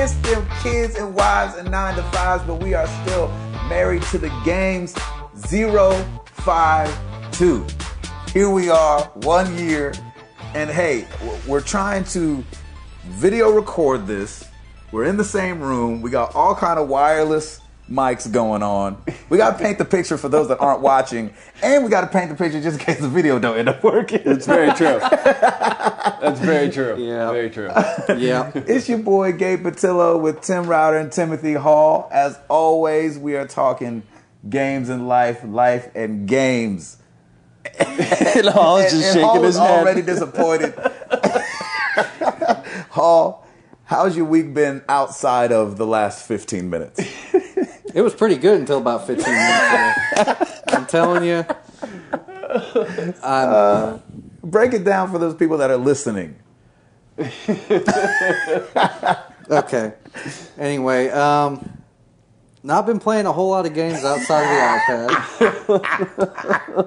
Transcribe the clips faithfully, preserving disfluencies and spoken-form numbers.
It's them kids and wives and nine to fives, but we are still married to the games. Zero five two. Here we are, one year, and hey, we're trying to video record this. We're in the same room. We got all kind of wireless mics going on. We got to paint the picture for those that aren't watching, and we got to paint the picture just in case the video don't end up working. That's very true. That's very true. Yeah. Very true. Yeah. It's your boy Gabe Patillo with Tim Router and Timothy Hall. As always, we are talking games and life, life and games. And Hall is just and, and shaking Hall his is head. already disappointed. Hall, how's your week been outside of the last fifteen minutes? It was pretty good until about fifteen minutes ago. I'm telling you. I'm, Uh, break it down for those people that are listening. okay. Anyway, um, not been playing a whole lot of games outside of the iPad.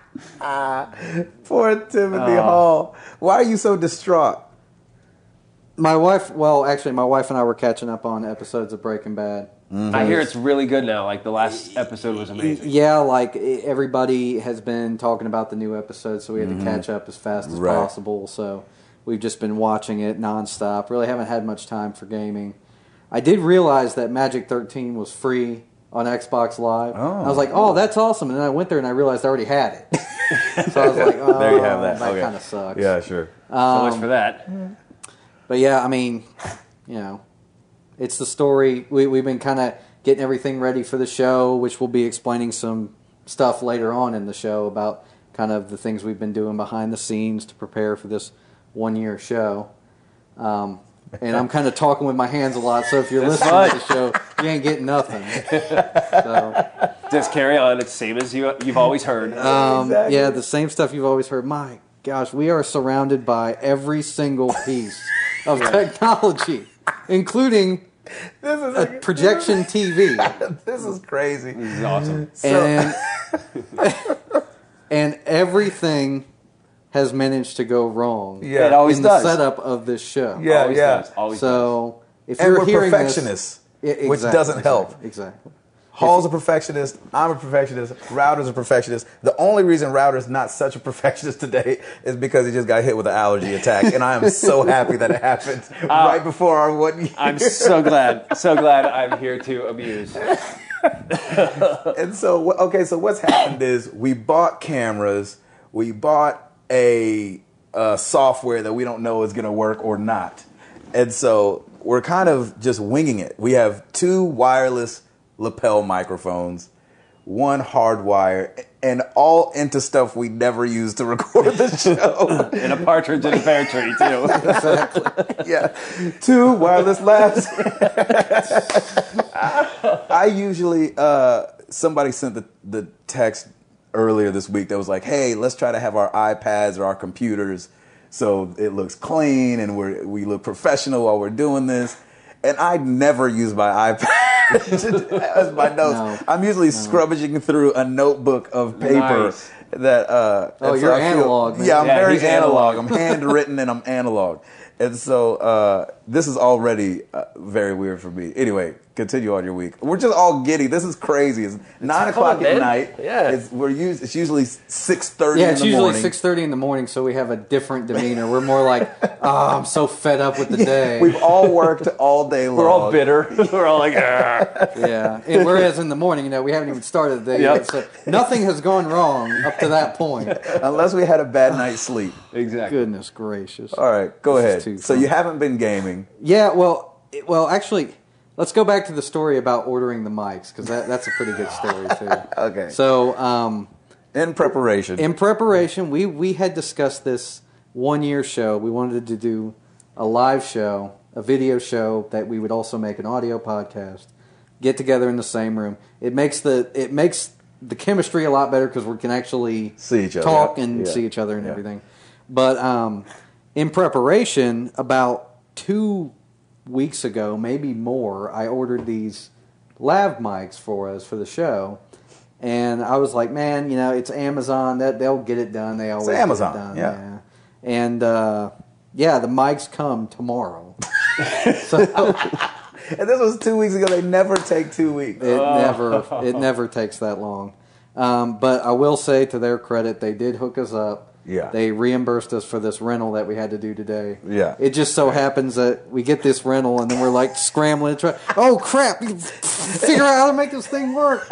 Poor Timothy Oh. Hall. Why are you so distraught? My wife, well, actually, my wife and I were catching up on episodes of Breaking Bad. I hear it's really good now. Like the last episode was amazing. Yeah, like everybody has been talking about the new episode, so we had to catch up as fast as Right. possible. So we've just been watching it nonstop. Really haven't had much time for gaming. I did realize that Magic thirteen was free on Xbox Live. Oh. I was like, oh, that's awesome. And then I went there and I realized I already had it. So I was like, oh, There you have that. that Okay. kind of sucks. Yeah, sure. So much for that. But yeah, I mean, you know, it's the story. We, we've been kind of getting everything ready for the show, which we'll be explaining some stuff later on in the show about kind of the things we've been doing behind the scenes to prepare for this one-year show. Um, and I'm kind of talking with my hands a lot, so if you're listening fine. to the show, you ain't getting nothing. So, Just carry on. It's the same as you, you've always heard. um, Exactly. yeah, the same stuff you've always heard. My gosh, we are surrounded by every single piece of technology, including This is a projection T V. This is crazy. This is awesome. So- And and everything has managed to go wrong. Yeah, It always in does. the setup of this show. Yeah, always yeah. does. Always does. So if And you're we're hearing perfectionists, this, I- which exactly, doesn't help. Exactly. exactly. Hall's a perfectionist. I'm a perfectionist. Router's a perfectionist. The only reason Router's not such a perfectionist today is because he just got hit with an allergy attack, and I am so happy that it happened right before our one year. I'm so glad. So glad I'm here to amuse. And so, wh- okay, so what's happened is we bought cameras, we bought a uh, software that we don't know is going to work or not. And so we're kind of just winging it. We have two wireless lapel microphones, one hardwire, and all into stuff we never use to record the show. And a partridge in a pear tree, too. Yeah, two wireless labs. I usually, uh, somebody sent the, the text earlier this week that was like, hey, let's try to have our iPads or our computers so it looks clean and we're, we look professional while we're doing this. And I never use my iPad as my notes. No. I'm usually scrubbing through a notebook of paper. Nice. That uh, Oh, and so you're I feel- analog, man. Yeah, I'm Yeah, very he's analog. analog. I'm handwritten and I'm analog. And so uh, this is already uh, very weird for me. Anyway, continue on your week. We're just all giddy. This is crazy. It's nine o'clock fun, at man. night. Yeah. It's, we're us- it's usually six thirty Yeah, in it's the usually morning. six thirty in the morning, so we have a different demeanor. We're more like, oh, I'm so fed up with the day. We've all worked all day long. We're all bitter. We're all like, "Argh." Yeah, and whereas in the morning, you know, we haven't even started the day Yep. yet, so nothing has gone wrong up to that point. Unless we had a bad night's sleep. Exactly. Goodness gracious. All right, go This is ahead. too So fun. you haven't been gaming. Yeah, well, it- well, actually, let's go back to the story about ordering the mics because that, that's a pretty good story too. Okay. So, um, In preparation. in preparation, we we had discussed this one year show. We wanted to do a live show, a video show that we would also make an audio podcast. Get together in the same room. It makes the it makes the chemistry a lot better because we can actually See each other. talk Yeah. and Yeah. see each other and Yeah. everything. But um, in preparation, about two weeks ago, maybe more, I ordered these lav mics for us for the show. And I was like, man, you know, it's Amazon. That they'll get it done. They always Amazon, get it done. yeah. And uh, yeah, the mics come tomorrow. so And this was two weeks ago. They never take two weeks. It Oh. never it never takes that long. Um, but I will say, to their credit, they did hook us up. Yeah. They reimbursed us for this rental that we had to do today. Yeah. It just so happens that we get this rental and then we're like scrambling to try. Oh crap! Figure out how to make this thing work.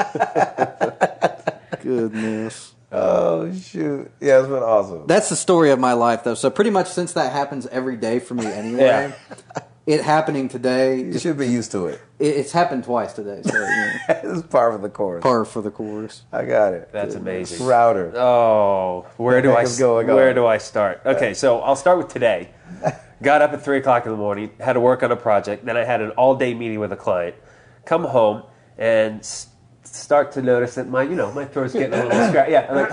Goodness. Oh shoot! Yeah, it's been awesome. That's the story of my life, though. So pretty much since that happens every day for me anyway, it happening today, You just, should be used to it. it, it's happened twice today. So, you know, It's par for the course. par for the course. I got it. That's amazing. Router. Oh, where do Okay, I let's go, go. where do I start? Okay, so I'll start with today. Got up at three o'clock in the morning, had to work on a project. Then I had an all day meeting with a client. Come home and s- start to notice that my you know my throat's getting a little scratchy. Yeah, I'm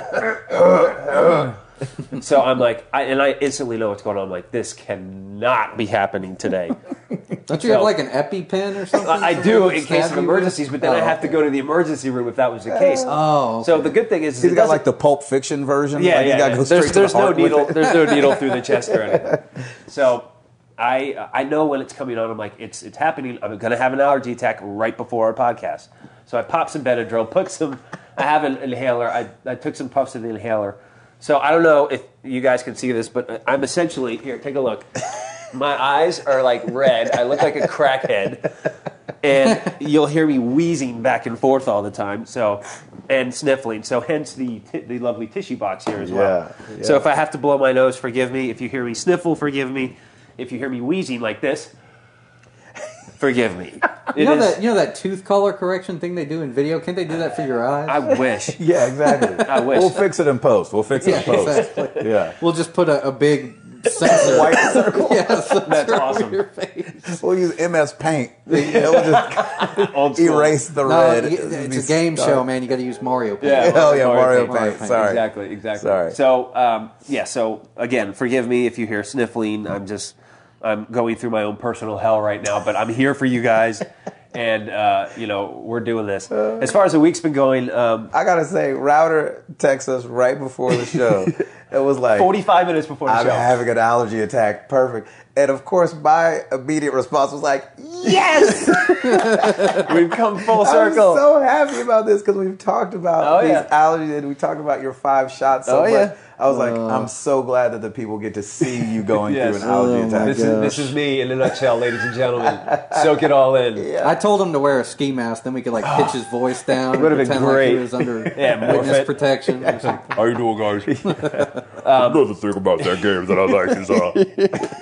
like. So I'm like, I, and I instantly know what's going on. I'm like, this cannot be happening today. Don't you So- have like an EpiPen or something? I I Something do to in case stab of you with? emergencies, but then I Oh, have to okay. go to the emergency room if that was the case. Oh, okay. So the good thing is, is He's it got doesn't- like the Pulp Fiction version. yeah, like yeah. You gotta yeah. go straight There's, to there's the no heart with needle. it. There's no needle through the chest or anything. So I I know when it's coming on. I'm like, it's it's happening. I'm gonna have an allergy attack right before our podcast. So I pop some Benadryl, put some. I have an inhaler. I I took some puffs of the inhaler. So I don't know if you guys can see this, but I'm essentially here. Take a look. My eyes are like red. I look like a crackhead, and you'll hear me wheezing back and forth all the time. So, and sniffling. So, hence the t- the lovely tissue box here as well. Yeah, yeah. So, if I have to blow my nose, forgive me. If you hear me sniffle, forgive me. If you hear me wheezing like this, forgive me. You It know is- that you know that tooth color correction thing they do in video? Can't they do that for your eyes? I wish. Yeah, exactly. I wish. We'll fix it in post. We'll fix it yeah, in post. exactly. Yeah. We'll just put a, a big sensor. White circle. yeah, sensor That's over awesome. your face. We'll use M S Paint. It'll just Old school. erase the No, red. you- It'll it's be a game stuck. show, man. You got to use Mario Paint. Yeah. Hell yeah, Mario Mario Paint. Paint. Mario Paint. Sorry. Exactly, exactly. Sorry. So, um, yeah, so again, forgive me if you hear sniffling. I'm just, I'm going through my own personal hell right now, but I'm here for you guys, and, uh, you know, we're doing this. As far as the week's been going, um, I gotta say, Router texted us right before the show. It was like, forty-five minutes before the I'm show. having an allergy attack. Perfect. And of course, my immediate response was like, yes! We've come full I'm circle. so happy about this because we've talked about Oh, these yeah. allergies and we talked about your five shots so Oh, much. yeah. I was like, I'm so glad that the people get to see you going Yes. through an allergy Oh, my attack. This is, this is me in a nutshell, ladies and gentlemen. Soak it all in. I told him to wear a ski mask, then we could like pitch his voice down. Would've and been pretend like great. he was under Yeah, morph witness it. protection. or something. How you doing, guys? Another thing about that game that I like is uh,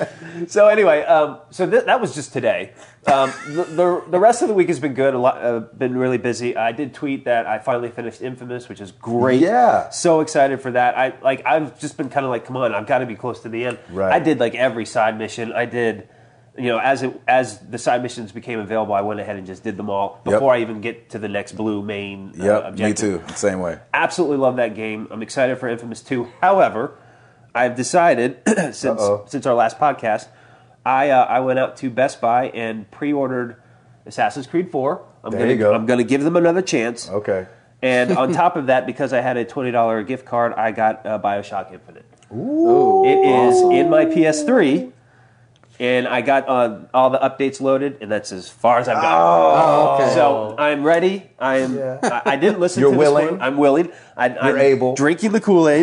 So anyway, um, so th- that was just today. Um, the, the the rest of the week has been good. A lot, uh, been really busy. I did tweet that I finally finished Infamous, which is great. Yeah. so excited for that. I like. I've just been kind of like, come on, I've got to be close to the end. Right. I did like every side mission. I did, you know, as it as the side missions became available, I went ahead and just did them all Yep. before I even get to the next blue main. Uh, Yep, me objective. too. Same way. Absolutely love that game. I'm excited for Infamous two. However, I've decided since Uh-oh. since our last podcast, I uh, I went out to Best Buy and pre-ordered Assassin's Creed four. I'm There gonna, you go. I'm going to give them another chance. Okay. And on top of that, because I had a twenty dollars gift card, I got uh, BioShock Infinite. Ooh. It is in my P S three, and I got uh, all the updates loaded, and that's as far as I've gotten. Oh, okay. So I'm ready. I am. Yeah. I, I didn't listen You're to this willing? one. I'm willing. I, I'm You're able. Drinking the Kool-Aid.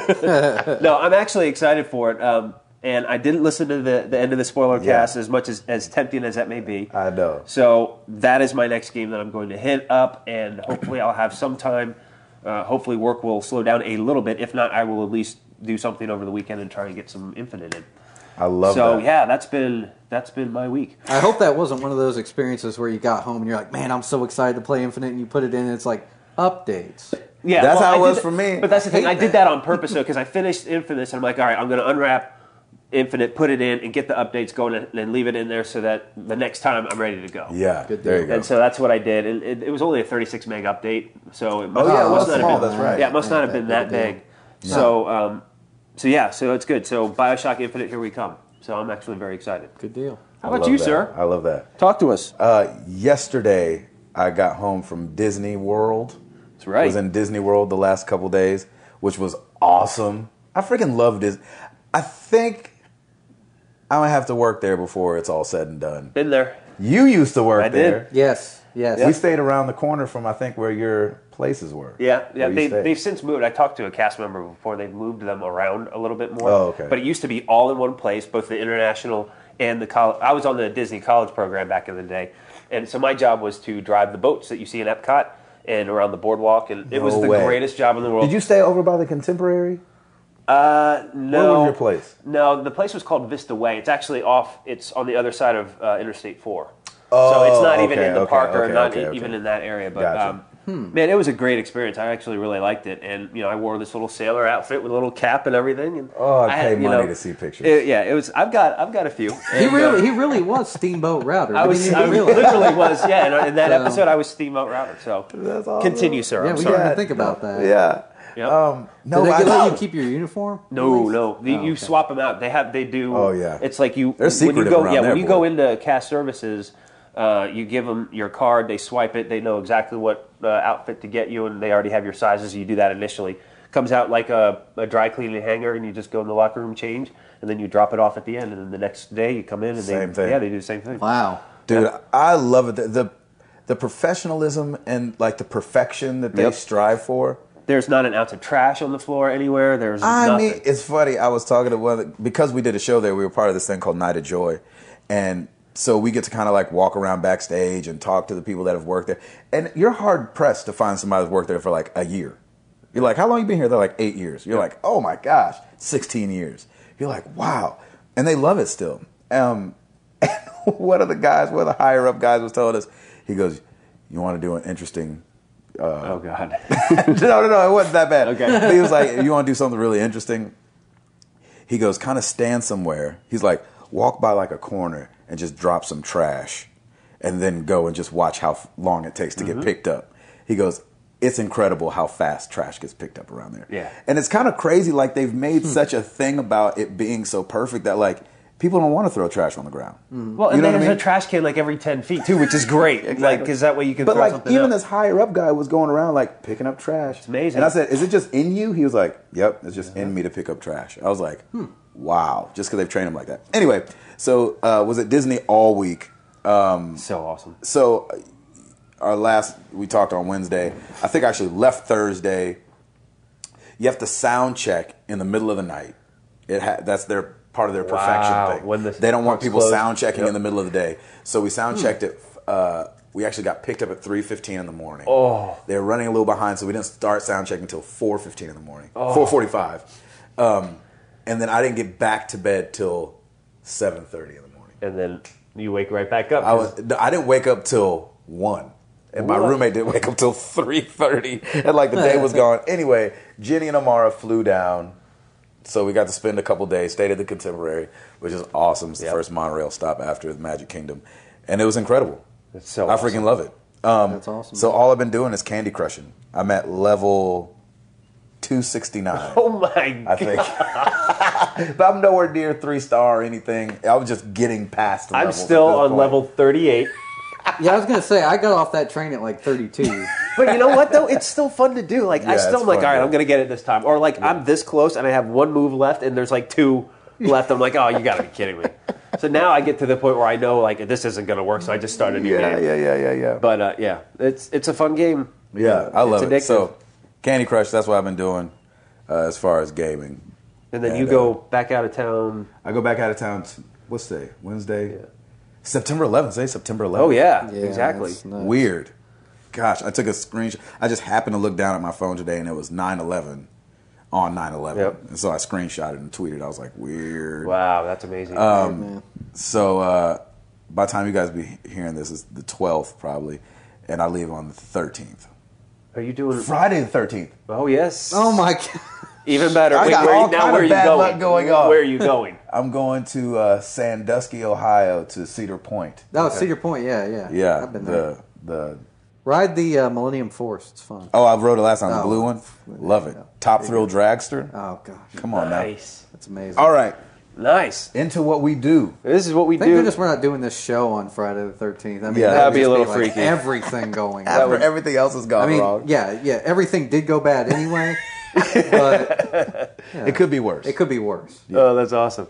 No, I'm actually excited for it. Um, and I didn't listen to the, the end of the spoiler Yeah. cast as much as, as tempting as that may be. I know. So that is my next game that I'm going to hit up, and hopefully I'll have some time. Uh, hopefully work will slow down a little bit. If not, I will at least do something over the weekend and try and get some Infinite in. I love so that. yeah, that's been that's been my week. I hope that wasn't one of those experiences where you got home and you're like, man, I'm so excited to play Infinite, and you put it in and it's like, updates. Yeah, That's how I it was did for me. But that's the I thing. hate I did that. that on purpose though, because I finished Infinite, and I'm like, all right, I'm going to unwrap Infinite, put it in, and get the updates going, and then leave it in there so that the next time I'm ready to go. Yeah. Good there deal. you go. And so that's what I did. And it, it was only a thirty-six meg update, so it must, Oh, yeah, it it must was not small, have been. that's right. Yeah, it must Yeah, not have that been that big a big. So, um, so yeah, so it's good. So BioShock Infinite, here we come. So I'm actually very excited. Good deal. How I about love you, that. sir? I love that. Talk to us. Uh, yesterday, I got home from Disney World. That's right. I was in Disney World the last couple days, which was awesome. I freaking love Disney. I think I'm going to have to work there before it's all said and done. Been there. You used to work I did. there. Yes, yes. We stayed around the corner from, I think, where your places were. Yeah, yeah. Where you They, stayed. they've since moved. I talked to a cast member before. They've moved them around a little bit more. Oh, okay. But it used to be all in one place, both the international and the college. I was on the Disney College program back in the day, and so my job was to drive the boats that you see in Epcot and around the boardwalk, and it was No the way. greatest job in the world. Did you stay over by the Contemporary? Uh, no. Where was your place? No, the place was called Vista Way. It's actually off. It's on the other side of uh, Interstate Four. Oh, so it's not even okay, in the okay, park or okay, not okay, e- okay. even in that area. But Gotcha. um, man, it was a great experience. I actually really liked it, and you know, I wore this little sailor outfit with a little cap and everything. And Oh, I'd I pay had, you money know, to see pictures. it- yeah, it was. I've got. I've got a few. He And, really, uh, he really was Steamboat Router. I was. didn't I even realize. literally was. Yeah. And in that So- episode, I was Steamboat Router. So That's awesome. continue, sir. Yeah, I'm we sorry. didn't even think about that. Yeah. Yep. Um, no, Did they I get- let you keep your uniform? No, no. The, Oh, you okay. swap them out. They have. They do. Oh, yeah. It's like you. They're when you secretive go. around Yeah. there, When you boy. go into cast services, uh, you give them your card. They swipe it. They know exactly what uh, outfit to get you, and they already have your sizes. You do that initially. Comes out like a, a dry cleaning hanger, and you just go in the locker room, change, and then you drop it off at the end. And then the next day you come in, and Same they thing. yeah they do the same thing. Wow. Dude, I love it. The, the the professionalism and like the perfection that they Yep. strive for. There's not an ounce of trash on the floor anywhere. There's I nothing. mean, it's funny. I was talking to one of the, because we did a show there. We were part of this thing called Night of Joy, and so we get to kind of like walk around backstage and talk to the people that have worked there. And you're hard pressed to find somebody that's worked there for like a year. You're like, how long you been here? They're like eight years. You're like, oh my gosh, sixteen years. You're like, wow, and they love it still. Um, and one of the guys, one of the higher up guys, was telling us, he goes, "You want to do an interesting." oh God. no, no, no, it wasn't that bad. Okay. But he was like, "You want to do something really interesting?" He goes, "Kind of stand somewhere." He's like, "Walk by like a corner and just drop some trash, and then go and just watch how f- long it takes to Mm-hmm. get picked up." He goes, "It's incredible how fast trash gets picked up around there." Yeah. And it's kind of crazy. Like they've made such a thing about it being so perfect that like people don't want to throw trash on the ground. Well, You and know then what I there's mean? a trash can like every ten feet too, which is great. Like, Exactly. because that way you can But throw like something even out. this higher up guy was going around like picking up trash. It's amazing. And I said, "Is it just in you?" He was like, "Yep, it's just in me to pick up trash." I was like, Hmm. "Wow!" Just because they've trained him like that. Anyway, so uh, was at Disney all week. Um, so awesome. so uh, our last we talked on Wednesday. I think I actually left Thursday. You have to sound check in the middle of the night. It ha- that's their part of their perfection Wow. thing. When the they don't want park's people closed. sound checking Yep. in the middle of the day. So we sound checked it. Uh, we actually got picked up at three fifteen in the morning. Oh. They were running a little behind, so we didn't start sound checking until four fifteen in the morning. Oh. four forty-five. Um, and then I didn't get back to bed till seven thirty in the morning. And then you wake right back up. I was I didn't wake up till one. And my What? roommate didn't wake up till three thirty. And like the day was gone. Anyway, Jenny and Amara flew down. So we got to spend a couple days, stayed at the Contemporary, which is awesome. It's the Yep. first monorail stop after the Magic Kingdom. And it was incredible. It's so I awesome. freaking love it. Um, That's awesome. So all I've been doing is candy crushing. I'm at level two sixty-nine. Oh my I God. think. But I'm nowhere near three star or anything. I was just getting past the I'm levels at still this on point. level thirty-eight. Yeah, I was gonna say I got off that train at like thirty-two. But you know what though? It's still fun to do. Like I Yeah, still it's am like, fun, all right, yeah. I'm gonna get it this time. Or like I'm this close and I have one move left and there's like two left. I'm like, oh, you gotta be kidding me. So now I get to the point where I know like this isn't gonna work. So I just started a new Yeah, game. yeah, yeah, yeah, yeah. But uh, yeah, it's it's a fun game. Yeah, I love it's it. addictive. So, Candy Crush, that's what I've been doing uh, as far as gaming. And then And, you uh, go back out of town. I go back out of town, t- what's today? Wednesday? September eleventh. Say September eleventh. Oh yeah, Yeah, exactly. that's nuts. Weird. Gosh, I took a screenshot. I just happened to look down at my phone today and it was nine eleven on nine eleven. Yep. And so I screenshotted and tweeted. I was like, weird. Wow, that's amazing. Um, Man. So uh, by the time you guys be hearing this, it's the twelfth probably. And I leave on the thirteenth. Are you doing? Friday the thirteenth. Oh yes. Oh my god! Even better. I Wait, got where all you, now kind where of are you bad going? luck going on. Where are you going? I'm going to uh, Sandusky, Ohio, to Cedar Point. Oh, Cedar Point. Yeah, yeah. Yeah, I've been there. the the. Ride the uh, Millennium Force. It's fun. Oh, I rode it last time. The Oh. blue one, love it. Top Thrill Dragster. Oh gosh, Come on Nice. that's amazing. now. All right, Nice. into what we do. This is what we Thank do. goodness we're not doing this show on Friday the thirteenth. I mean, Yeah. that That'd would be a just little like freaky. Everything going. After on. everything else has gone I mean, wrong, yeah, yeah. Everything did go bad anyway, but it could be worse. it could be worse. Oh, that's awesome.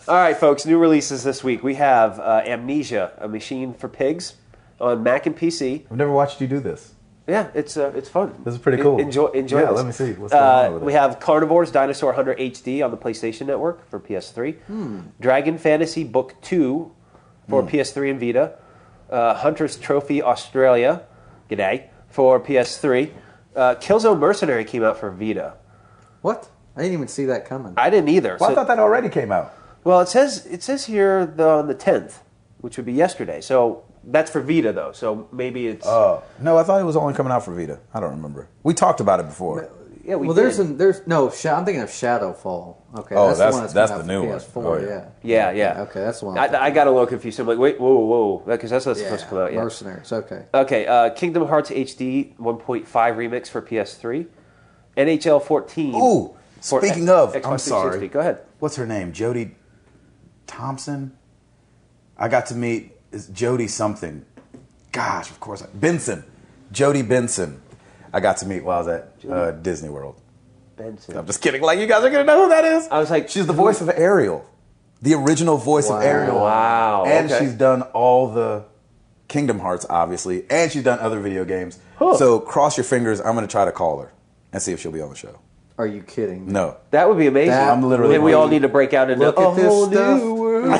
All right, folks, new releases this week. We have uh, Amnesia, a machine for pigs, on Mac and P C. I've never watched you do this. Yeah, it's uh, it's fun. This is pretty cool. Enjoy, enjoy Yeah, this. let me see. What's going uh, on with We it? have Carnivores Dinosaur Hunter H D on the PlayStation Network for P S three. Hmm. Dragon Fantasy Book two for P S three and Vita. Uh, Hunter's Trophy Australia, g'day, for P S three. Uh, Killzone Mercenary came out for Vita. What? I didn't even see that coming. I didn't either. Well, I so- thought that already came out. well, it says it says here the, on the tenth, which would be yesterday. So that's for Vita, though. So maybe it's Oh no, I thought it was only coming out for Vita. I don't remember. We talked about it before. yeah. We well, did. there's an, there's no. Sha- I'm thinking of Shadowfall. Okay, Oh, that's, that's- the one that's, that's coming the out new for one. P S four. Oh, yeah. yeah, yeah. Okay, that's the one. I'm I, I got a little confused. I'm like, wait, whoa, whoa, because that's not thinking. supposed to come out yet. Mercenaries. Okay. Okay, uh, Kingdom Hearts H D one point five remix for P S three, N H L fourteen. Ooh, for speaking X- of, Xbox I'm sorry. three sixty. Go ahead. What's her name? Jodie Thompson. I got to meet is Jodie something. Gosh, of course, I, Benson. Jodie Benson. I got to meet while I was at uh, Disney World. Benson. I'm just kidding. Like you guys are gonna know who that is. I was like, she's the voice of Ariel, the original voice Wow. of Ariel. Wow, And okay. she's done all the Kingdom Hearts, obviously, and she's done other video games. Huh. So cross your fingers. I'm gonna try to call her and see if she'll be on the show. Are you kidding? No. That would be amazing. That I'm literally Then we all waiting. need to break out into Look a at this whole stuff. new world.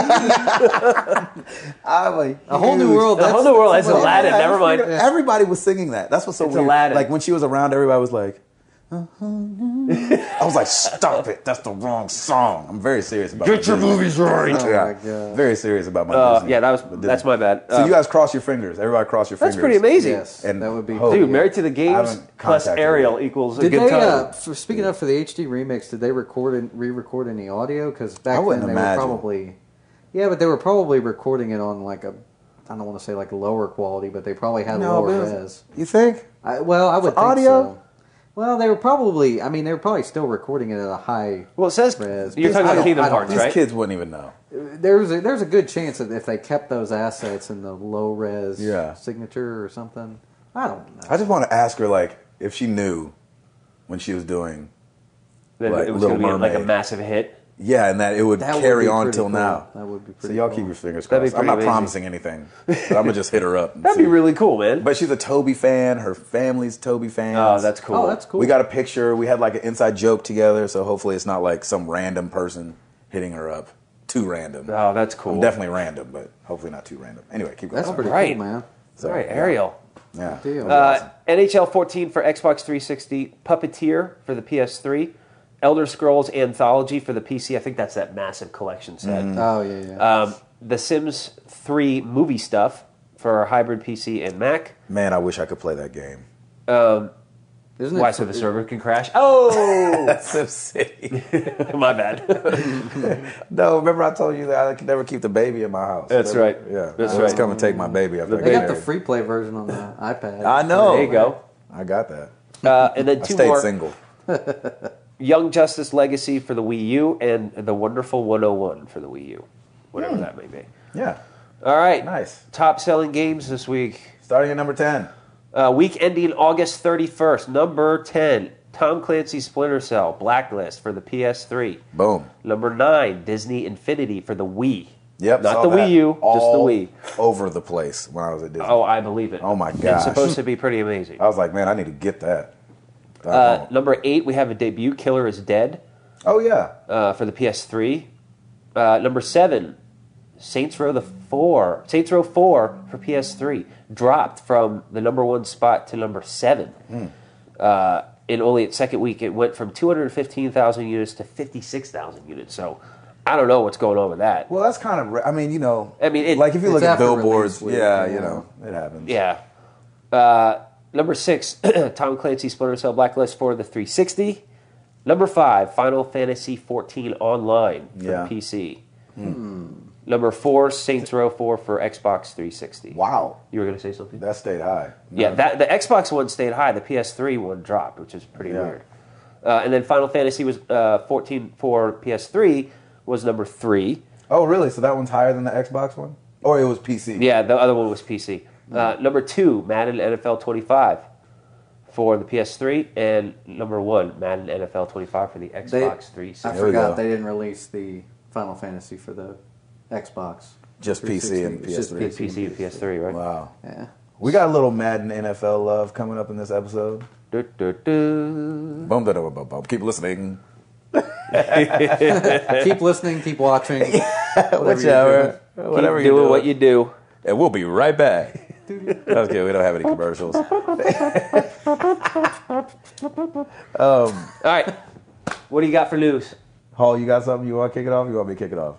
I'm like, A whole new world. A whole new world. That's Aladdin. Yeah, Never mind. Everybody was singing that. That's what's so It's weird. Aladdin. Like when she was around, everybody was like, I was like, stop it. That's the wrong song. I'm very serious about Get my your Disney. movies right. Oh, Yeah. my God. Very serious about my Uh, Disney. yeah, that was Disney. that's my bad. So Uh, you guys cross your fingers. Everybody cross your that's fingers. pretty amazing. Yes, And that would be. hope- Dude, yeah. Married to the I Games haven't plus contacted Ariel her. equals a Did good they? time. Uh, for, speaking of for the H D remix, did they record and re-record any audio? Because back I then wouldn't they imagine. were probably. Yeah, but they were probably recording it on like a. I don't want to say like lower quality, but they probably had No, lower but it was- res. You think? I, well, I would For think audio? so. Well, they were probably. I mean, they were probably still recording it at a high. Well, it says Res. you're I talking don't- about Kingdom I don't- Hearts, These right? kids wouldn't even know. There's a, there's a good chance that if they kept those assets in the low res Yeah. signature or something, I don't know. I just want to ask her, like, if she knew when she was doing, Then Like it was Little going to be like a Mermaid. massive hit. yeah, and that it would That would carry be on pretty till cool. now. That would be So pretty y'all cool. keep your fingers That'd be crossed. I'm not pretty amazing. promising anything, but I'm gonna just hit her up. and That'd see. be really cool, man. But she's a Toby fan. Her family's Toby fans. Oh, that's cool. Oh, that's cool. We got a picture. We had like an inside joke together, so hopefully it's not like some random person hitting her up. Too random. Oh, that's cool. I'm definitely random, but hopefully not too random. Anyway, keep going. That's pretty Right. cool, man. So, All right, yeah. Ariel. Yeah. Deal. Uh, N H L fourteen for Xbox three sixty, Puppeteer for the P S three, Elder Scrolls Anthology for the P C. I think that's that massive collection set. Mm-hmm. Oh yeah, yeah. Um, the Sims three movie stuff for hybrid P C and Mac. Man, I wish I could play that game. Um, Isn't why it? so the server can crash? Oh, SimCity. my bad. No, remember I told you that I could never keep the baby in my house. That's Remember? right. Yeah. That's Let's right. come and take my baby after I They get got the married. free play version on the iPad. I know. There you go. I got that. Uh, and then I two stayed more: single. Young Justice Legacy for the Wii U and The Wonderful one oh one for the Wii U, whatever that may be. Yeah. All right, Nice. top selling games this week. Starting at number ten. Uh, week ending August thirty-first, number ten, Tom Clancy's Splinter Cell Blacklist for the P S three. Boom. Number nine, Disney Infinity for the Wii. Yep. Not saw the that Wii U, just the all Wii. Over the place when I was at Disney. Oh, I believe it. Oh, my It's gosh. supposed to be pretty amazing. I was like, man, I need to get that. I Uh, won't. number eight, we have a debut, Killer is Dead oh, yeah. uh, for the P S three. Uh, number seven, Saints Row the four. Saints Row four for P S three dropped from the number one spot to number seven. Hmm. Uh, in only its second week, it went from two hundred fifteen thousand units to fifty-six thousand units. So I don't know what's going on with that. Well, that's kind of, I mean, you know, I mean, it- like if you It's look at after billboards, release week, yeah, yeah. you know, it happens. Yeah. Uh, number six, Tom Clancy Splinter Cell Blacklist for the three sixty. Number five, Final Fantasy fourteen Online for Yeah. the P C. Number four, Saints Row four for Xbox three sixty. Wow. You were going to say something? That stayed high. Yeah, that the Xbox one stayed high. The P S three one dropped, which is pretty Yeah. weird. Uh, and then Final Fantasy was uh, fourteen for P S three was number three. Oh, really? So that one's higher than the Xbox one? Or it was P C? Yeah, the other one was P C. Uh, number two, Madden N F L twenty-five for the P S three, and number one, Madden N F L twenty-five for the Xbox three I sixty. There we forgot go. they didn't release the Final Fantasy for the Xbox. Just P C and It's just P S three. P C and P S three, right? Wow. Yeah. We got a little Madden N F L love coming up in this episode. Du, du, du. Boom, da, da, boom, boom. Keep listening. Keep listening, keep watching. Whatever Whichever. you're Whatever Keep you're doing doing. what you do. And we'll be right back. Okay, we don't have any commercials. All right. What do you got for news? Hall, you got something you want to kick it off? You want me to kick it off?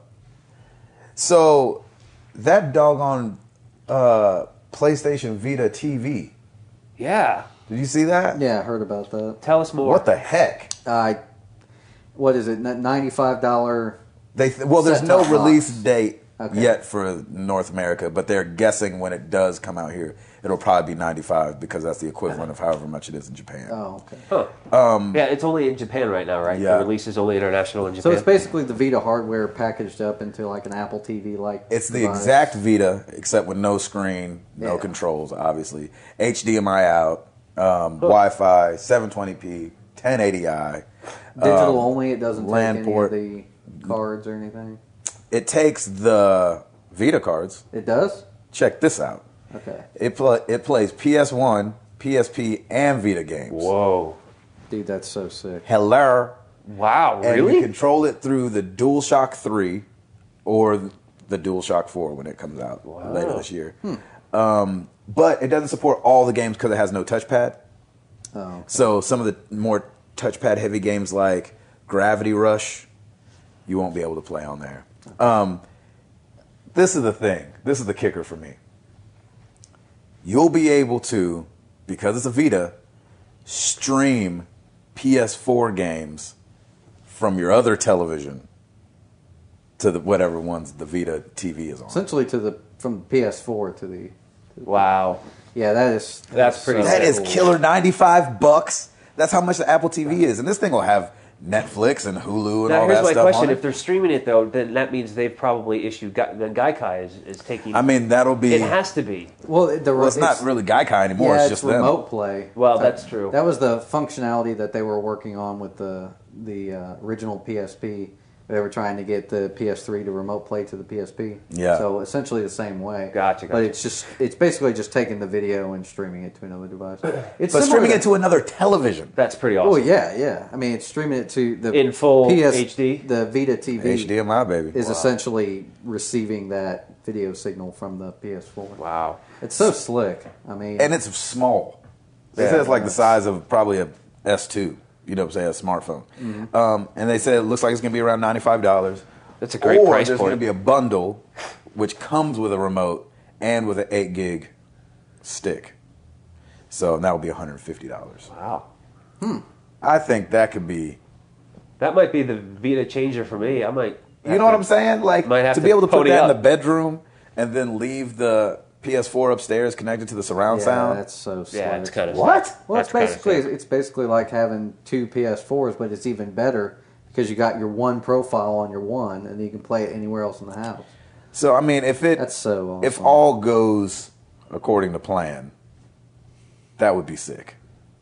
So, that doggone uh, PlayStation Vita T V. Yeah. Did you see that? Yeah, I heard about that. Tell us more. What the heck? Uh, what is it? ninety-five dollars. They th- well, there's no Set-top box. release date Okay. yet for North America, but they're guessing when it does come out here, it'll probably be ninety-five because that's the equivalent of however much it is in Japan. Oh, okay. Huh. Um, yeah, it's only in Japan right now, right? Yeah. The release is only international in So Japan. it's basically the Vita hardware packaged up into like an Apple T V like. It's the device. exact Vita, except with no screen, no Yeah. controls, obviously. H D M I out, um, Wi-Fi, seven twenty p, ten eighty i. digital um, only. It doesn't take LAN any port. of the cards or anything. It takes the Vita cards. It does. Check this out. Okay, It pl- it plays P S one, P S P, and Vita games. Whoa. dude, that's so sick. Hello. Wow, And really? you control it through the DualShock three or the DualShock four when it comes out Wow. later this year. Um, but it doesn't support all the games because it has no touchpad. Oh, okay. So some of the more touchpad heavy games like Gravity Rush, you won't be able to play on there. Um, this is the thing. This is the kicker for me. You'll be able to, because it's a Vita, stream P S four games from your other television to the whatever ones the Vita T V is on. Essentially, to the from the P S four to the. Wow. Yeah, that is. that That's is pretty so That is cool. killer ninety-five bucks. That's how much the Apple T V is. And this thing will have Netflix and Hulu and Now, all here's that my stuff question. on If it. they're streaming it, though, then that means they've probably issued... Ga- then Gaikai is, is taking... I mean, that'll be... it has to be. Well, the, well, it's, not really Gaikai anymore. Yeah, it's it's just them. remote play. Well, That- that's true. That was the functionality that they were working on with the the uh, original P S P. They were trying to get the P S three to remote play to the P S P. Yeah. So essentially the same way. Gotcha, But gotcha. it's just it's basically just taking the video and streaming it to another device. It's But similar streaming it to another television. That's pretty awesome. Oh yeah, yeah. I mean, it's streaming it to the In full P S, H D? The Vita T V H D M I, baby. is essentially receiving that video signal from the P S four. Wow. It's so slick. I mean, And it's small. They Yeah. said it's like the size of probably a S two. You know what I'm saying? A smartphone. Mm-hmm. Um, and they said it looks like it's going to be around ninety-five dollars. That's a great or price there's going to point. be a bundle which comes with a remote and with an eight gig stick. So that will be one hundred fifty dollars. Wow. I think that could be... That might be the Vita changer for me. I might... You know what I'm saying? Like, Might have to to be able to put pony that in up. the bedroom and then leave the P S four upstairs connected to the surround yeah, sound. that's so slick. Yeah, it's kind of... What? Well, it's That's kinda basically sick. it's basically like having two P S fours, but it's even better because you got your one profile on your one, and you can play it anywhere else in the house. So, I mean, if it... That's so awesome. If all goes according to plan, that would be sick.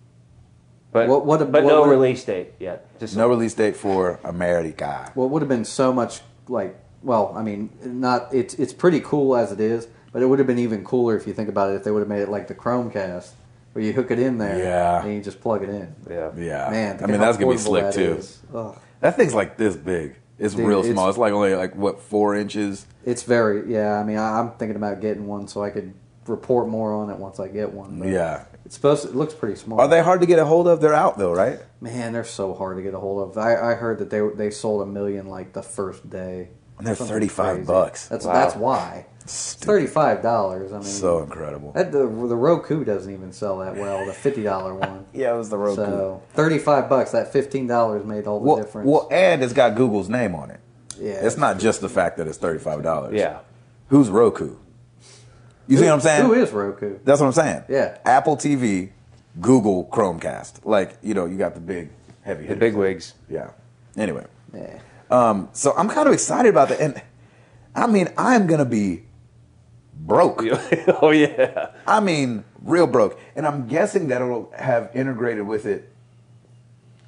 But, What- what- but what no would- release date yet. Just No release date for America. Well, it would have been so much like well, I mean, not it's it's pretty cool as it is, but it would have been even cooler if you think about it if they would have made it like the Chromecast, where you hook it in there, Yeah. and you just plug it in. Yeah. Yeah. Man, I think mean, how that's going to be portable slick, that too. is. Ugh. That thing's like this big. It's Dude, real it's- small. It's like only, like, what, four inches? It's very yeah. I mean, I, I'm thinking about getting one so I could report more on it once I get one. but Yeah. it's supposed. To, it looks pretty small. Are they hard to get a hold of? They're out, though, right? Man, they're so hard to get a hold of. I, I heard that they they sold a million like the first day. And they're Something thirty-five crazy. bucks. That's Wow. that's why. Stupid. Thirty-five dollars. I mean, So incredible. that, the the Roku doesn't even sell that well. The fifty dollar one. Yeah, it was the Roku. So thirty-five bucks. That fifteen dollars made all the well, difference. well, and it's got Google's name on it. yeah, It's not just the fact that it's thirty-five dollars. Yeah. Who's Roku? You see what I'm saying? Who is Roku? That's what I'm saying. Yeah. Apple T V, Google Chromecast. Like, you know, you got the big, heavy The hitters. big wigs. Yeah. Anyway. Yeah. Um, so I'm kind of excited about that. And I mean, I'm going to be broke. Oh, yeah. I mean, real broke. And I'm guessing that it'll have integrated with it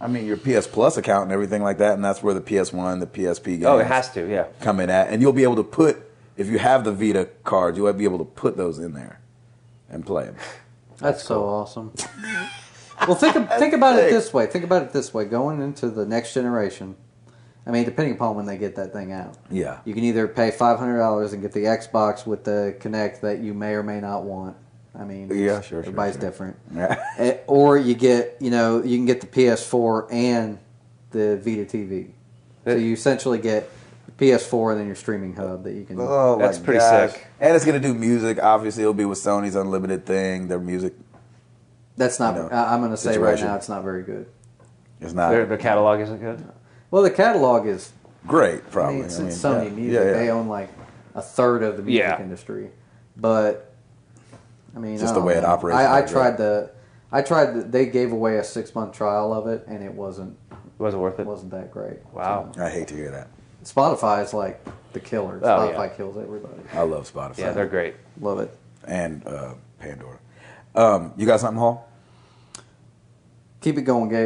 I mean, your P S Plus account and everything like that, and that's where the P S one, the P S P games Oh, it has to, yeah. come in at. And you'll be able to put, if you have the Vita cards, you'll be able to put those in there and play them. That's so awesome. Well, think of, think about it this way. Think about it this way. Going into the next generation, I mean, depending upon when they get that thing out. Yeah. You can either pay five hundred dollars and get the Xbox with the Kinect that you may or may not want. I mean, Yeah, sure, sure, everybody's sure. different. Yeah. Eh, Or you get, you know, you can get the P S four and the Vita T V. So you essentially get the P S four and then your streaming hub that you can. Oh, That's my pretty gosh. sick. And it's going to do music. Obviously, it'll be with Sony's Unlimited thing. Their music That's not. you know, I- I'm going to say right situation. now, it's not very good. is not Their, their catalog isn't good. Well, the catalog is. great, I probably. mean, it's, I mean, it's Sony yeah. Music. Yeah, yeah. They own like a third of the music Yeah. industry, but I mean, Just I the don't way it know. operates I, I is not tried the. I tried. The, they gave away a six month trial of it, and it wasn't. Wasn't worth It it. wasn't that great. Wow. So, I hate to hear that. Spotify is like the killer. Oh, Spotify yeah. kills everybody. I love Spotify. Yeah, they're great. Love it. And uh, Pandora. Um, you got something, Hall? Keep it going, Gabe.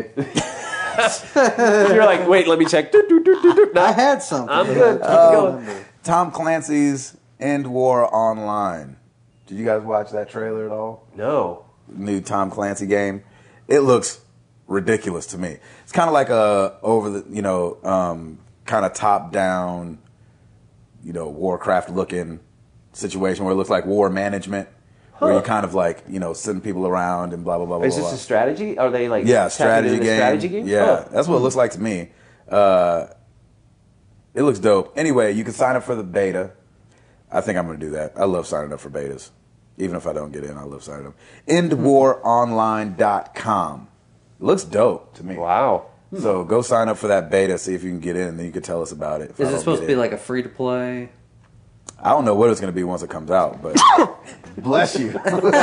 You're like, wait, let me check. Do, do, do, do, do. No, I had something. I'm but good. I Keep don't going. remember. Tom Clancy's End War Online. Did you guys watch that trailer at all? no. New Tom Clancy game. It looks ridiculous to me. It's kind of like a over the, you know, um, kind of top down, you know, Warcraft looking situation where it looks like war management, where you kind of like, you know, send people around and blah blah blah blah. Is this blah. a strategy? Are they like Yeah, tapping strategy into game. strategy game? Yeah, Huh. that's what it looks like to me. Uh, it looks dope. Anyway, you can sign up for the beta. I think I'm going to do that. I love signing up for betas. Even if I don't get in, I love signing up. end war online dot com. It looks dope to me. Wow. So go sign up for that beta, see if you can get in, and then you can tell us about it. if I Is it don't supposed get to be in. like a free to play? I don't know what it's going to be once it comes out, but bless you.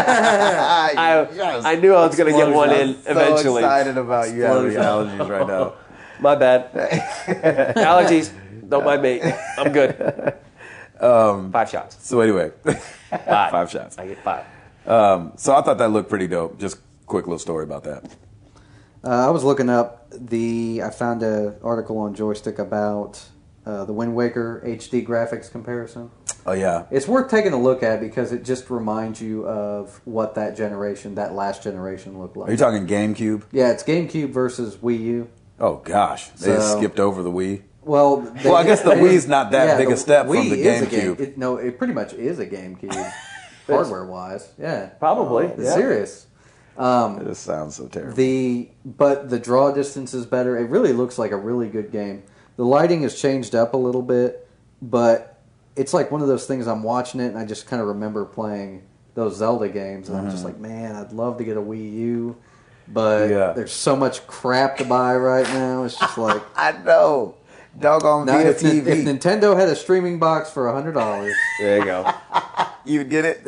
I, I knew I was going to get one in so eventually. excited about you having allergies right now. My bad. Allergies. Don't mind me. I'm good. Um, five shots. So anyway, Five. five shots. I get five. So I thought that looked pretty dope. Just quick little story about that. Uh, I was looking up the. I found an article on Joystick about uh, the Wind Waker H D graphics comparison. Oh yeah, It's worth taking a look at because it just reminds you of what that generation, that last generation, looked like. are you talking GameCube? Yeah, it's GameCube versus Wii U. Oh gosh, they So- skipped over the Wii. Well, they, Well, I guess the Wii's not that yeah, big a the step from Wii the is a game- GameCube. It, no, it pretty much is a GameCube, hardware wise. Yeah, Probably. It's yeah. serious. This sounds so terrible. The but the draw distance is better. It really looks like a really good game. The lighting has changed up a little bit, but it's like one of those things. I'm watching it and I just kind of remember playing those Zelda games, and I'm just like, man, I'd love to get a Wii U, but Yeah. there's so much crap to buy right now. It's just like I know, doggone now Vita if, T if V. Nintendo had a streaming box for a hundred dollars, There you go. You get it?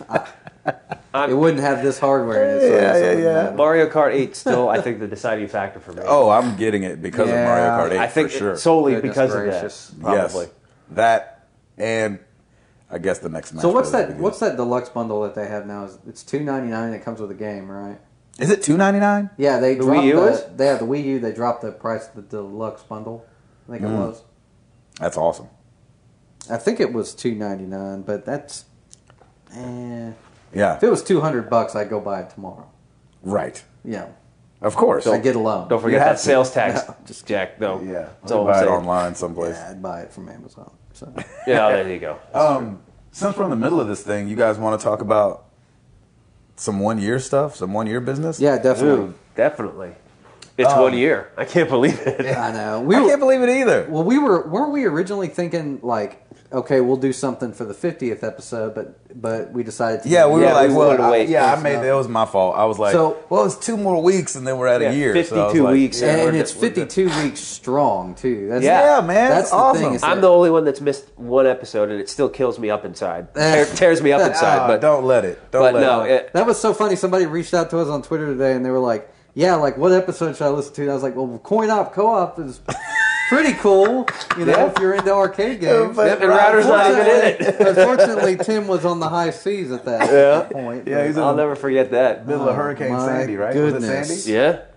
it wouldn't have this hardware in it. So Yeah, so it yeah, wouldn't yeah. matter. Mario Kart eight still, I think, the deciding factor for me. Oh, I'm getting it because Yeah, of Mario Kart eight I think for sure. solely Goodness because gracious. of that. Probably. Yes, that and I guess the next match. So what's better that? be good. What's that deluxe bundle that they have now? Is it's two ninety nine? It comes with a game, right? Is it two ninety nine? Yeah, they The dropped Wii U the, is? they have the Wii U. They dropped the price of the deluxe bundle. I think it Mm. was. That's awesome. I think it was two ninety nine, but that's. Eh. Yeah, If it was two hundred bucks, I'd go buy it tomorrow. right. Yeah, Of course. I get a loan. Don't forget have that to. sales tax, No. just Jack. No, Yeah, that's all buy I'm it saying. online someplace. Yeah, I'd buy it from Amazon. So Yeah, there you go. Um, since we're in the middle of this thing, you guys want to talk about some one year stuff, some one year business? yeah, definitely. Dude, definitely. It's Um, one year. I can't believe it. I know. We I were, can't believe it either. well, we were weren't we originally thinking like, okay, we'll do something for the fiftieth episode, but but we decided to. Yeah, we Yeah, were like, we well, wanted to I- wait. yeah, I Close made enough. that was my fault. I was like, So- well, it's two more weeks, and then we're at Yeah, a year. So I was fifty-two like, weeks. yeah. and, we're and it's just- we're fifty-two weeks strong too. That's, Yeah. Yeah, man, That's it's the awesome. thing. Is I'm that- the only one that's missed one episode, and it still kills me up inside. Tear, tears me up inside. Ah, but don't let it. Don't but let no, it. it, That was so funny. Somebody reached out to us on Twitter today, and they were like, "Yeah, like what episode should I listen to?" And I was like, "Well, Coin Op Co-op is pretty cool, you know, Yeah. if you're into arcade games." but- Yep, and Router's not even in it. Unfortunately, Tim was on the high seas at that Yeah. point. Yeah, he's in I'll the never forget that. middle of Hurricane my Sandy, right? goodness. Was it Sandy? Yeah,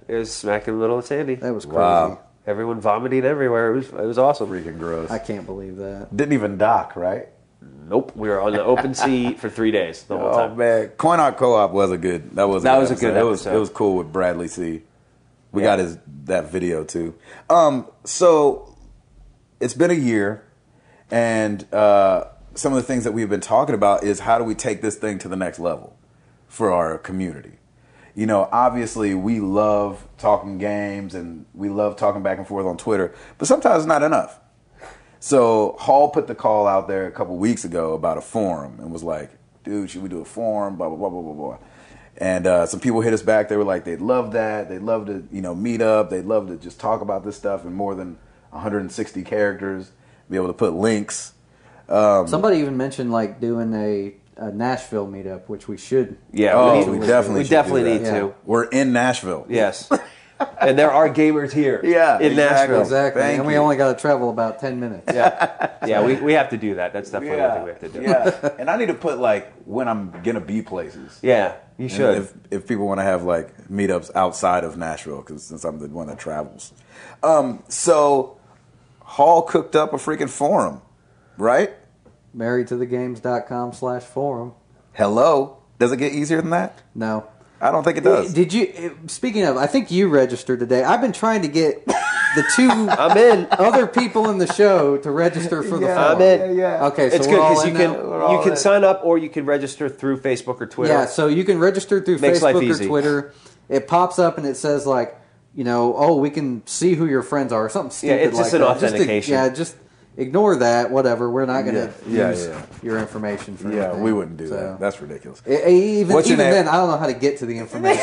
It was smack in the middle of Sandy. That was crazy. Wow. Everyone vomiting everywhere. It was it was awesome. Freaking gross. I can't believe that. Didn't even dock, right? Nope. We were on the open sea for three days the whole Oh time. man, Coin Art Co-op was a good. That was a That good was a episode. good It was episode. it was cool with Bradley C. We Yeah. got his that video too. Um, so it's been a year, and uh, some of the things that we've been talking about is how do we take this thing to the next level for our community. You know, obviously we love talking games and we love talking back and forth on Twitter, but sometimes it's not enough. So Hall put the call out there a couple weeks ago about a forum and was like, dude, should we do a forum? Blah, blah, blah, blah, blah, blah. And uh, some people hit us back. They were like, they'd love that. They'd love to, you know, meet up. They'd love to just talk about this stuff in more than one hundred sixty characters, be able to put links. Um, Somebody even mentioned like doing a, a Nashville meetup, which we should. Yeah, Oh, we, we need, definitely we should definitely do need that. to. Yeah. We're in Nashville. Yes, and there are gamers here. Yeah, in exactly. Nashville. Exactly. Thank and we you. only got to travel about ten minutes. Yeah, yeah. We, we have to do that. That's definitely one thing we have to do. Yeah. And I need to put like when I'm gonna be places. Yeah, you And should. If if people want to have like meetups outside of Nashville, because since I'm the one that travels, um, so Hall cooked up a freaking forum, right? married to the games dot com slash forum. Hello, does it get easier than that? No. I don't think it does. Did you? Speaking of, I think you registered today. I've been trying to get the two I'm in. other people in the show to register for the Yeah, forum. I'm in. Yeah, yeah. Okay, so It's we're good all because you in can now? We're all you can in. sign up or you can register through Facebook or Twitter. Yeah, so you can register through Makes life Facebook or easy. Twitter. It pops up and it says like, you know, oh, we can see who your friends are, or something stupid it's just like an that. Just to- authentication. yeah, just ignore that. Whatever. We're not going to Yeah, yeah, use yeah. your information for Yeah, anything. we wouldn't do So- that. That's ridiculous. E- e- Even, What's your even name? then, I don't know how to get to the information.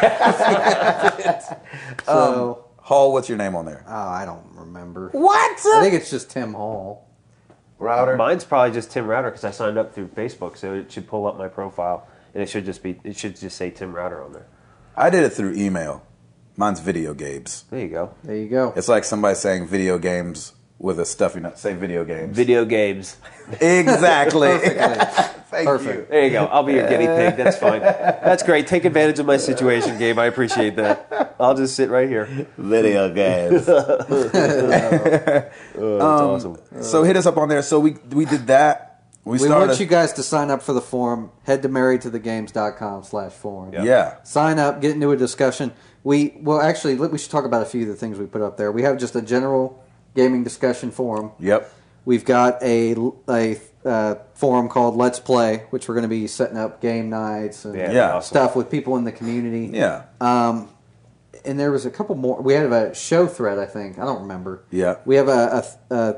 so, Hall, what's your name on there? oh, I don't remember. What? I think it's just Tim Hall. Router. Mine's probably just Tim Router because I signed up through Facebook, so it should pull up my profile and it should just be it should just say Tim Router on there. I did it through email. Mine's Video Games. There you go. There you go. It's like somebody saying video games with a stuffy nut. Say video games. Video games. Exactly. Perfectly. Thank Perfect. There you go. I'll be your guinea pig. That's fine. That's great. Take advantage of my situation, Gabe. I appreciate that. I'll just sit right here. you. Video games. Oh, that's awesome. So hit us up on there. So we we did that. We, We started. want you guys to sign up for the forum. Head to married to the games dot com slash forum. Yeah. yeah. Sign up, get into a discussion. We well, actually, we should talk about a few of the things we put up there. We have just a general gaming discussion forum. Yep. We've got a, a uh, forum called Let's Play, which we're going to be setting up game nights and Yeah. Yeah. Awesome. stuff with people in the community. Yeah. Um, and there was a couple more. We had a show thread, I think. I don't remember. Yeah. We have a a, a,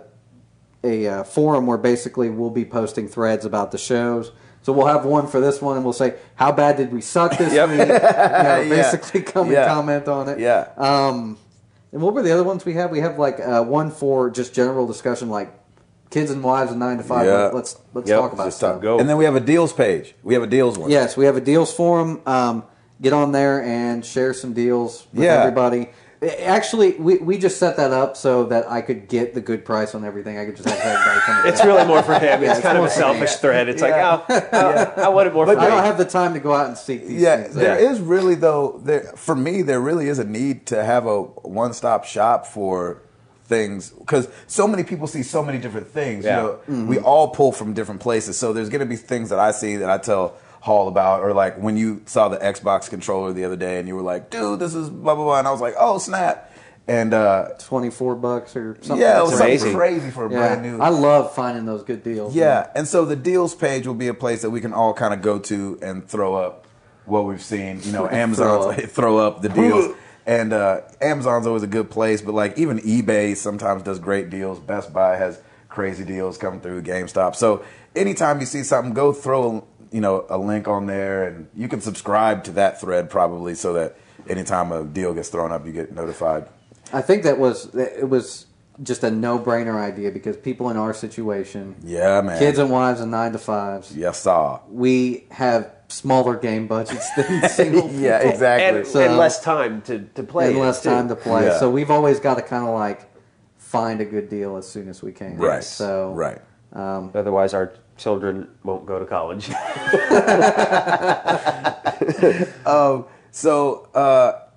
a, uh forum where basically we'll be posting threads about the shows. So we'll have one for this one, and we'll say, how bad did we suck this Yep. week? You know, Yeah. basically come Yeah. and comment on it. Yeah. Um, and what were the other ones we have? We have like uh, one for just general discussion, like kids and wives and nine to five. Yeah. Let's let's Yep. talk about Just stuff. talk. Go. And then we have a deals page. We have a deals one. Yes, we have a deals forum. Um, get on there and share some deals with Yeah. everybody. Actually, we, we just set that up so that I could get the good price on everything. I could just have everybody come. and It's get it. really more for him. Yeah, it's it's kind of more a for selfish me. thread. It's Yeah. like, oh, I, I wanted more for I me. don't have the time to go out and seek these Yeah, things. there Yeah. is really though. There for me, there really is a need to have a one-stop shop for things because so many people see so many different things. Yeah. You know, we all pull from different places, so there's going to be things that I see that I tell Hall about, or like when you saw the Xbox controller the other day, and you were like, "Dude, this is blah blah blah," and I was like, "Oh snap!" And uh, Twenty-four bucks or something. yeah, it like was that. something amazing. crazy for a Yeah. brand new. I love finding those good deals. Yeah, and so the deals page will be a place that we can all kind of go to and throw up what we've seen. You know, Amazon up. throw up the deals, and uh, Amazon's always a good place. But like even eBay sometimes does great deals. Best Buy has crazy deals coming through. GameStop. So anytime you see something, go throw a, you know a link on there, and you can subscribe to that thread probably so that anytime a deal gets thrown up, you get notified. I think that was it was just a no-brainer idea because people in our situation, Yeah, man. kids and wives and nine to fives, yes, saw. we have smaller game budgets than single people. Yeah, exactly. and, So- and less time to, to play. and it, less too. time to play. Yeah. So we've always got to kind of like find a good deal as soon as we can. Right. So Right. Um, Otherwise, our children won't go to college. Um, so uh,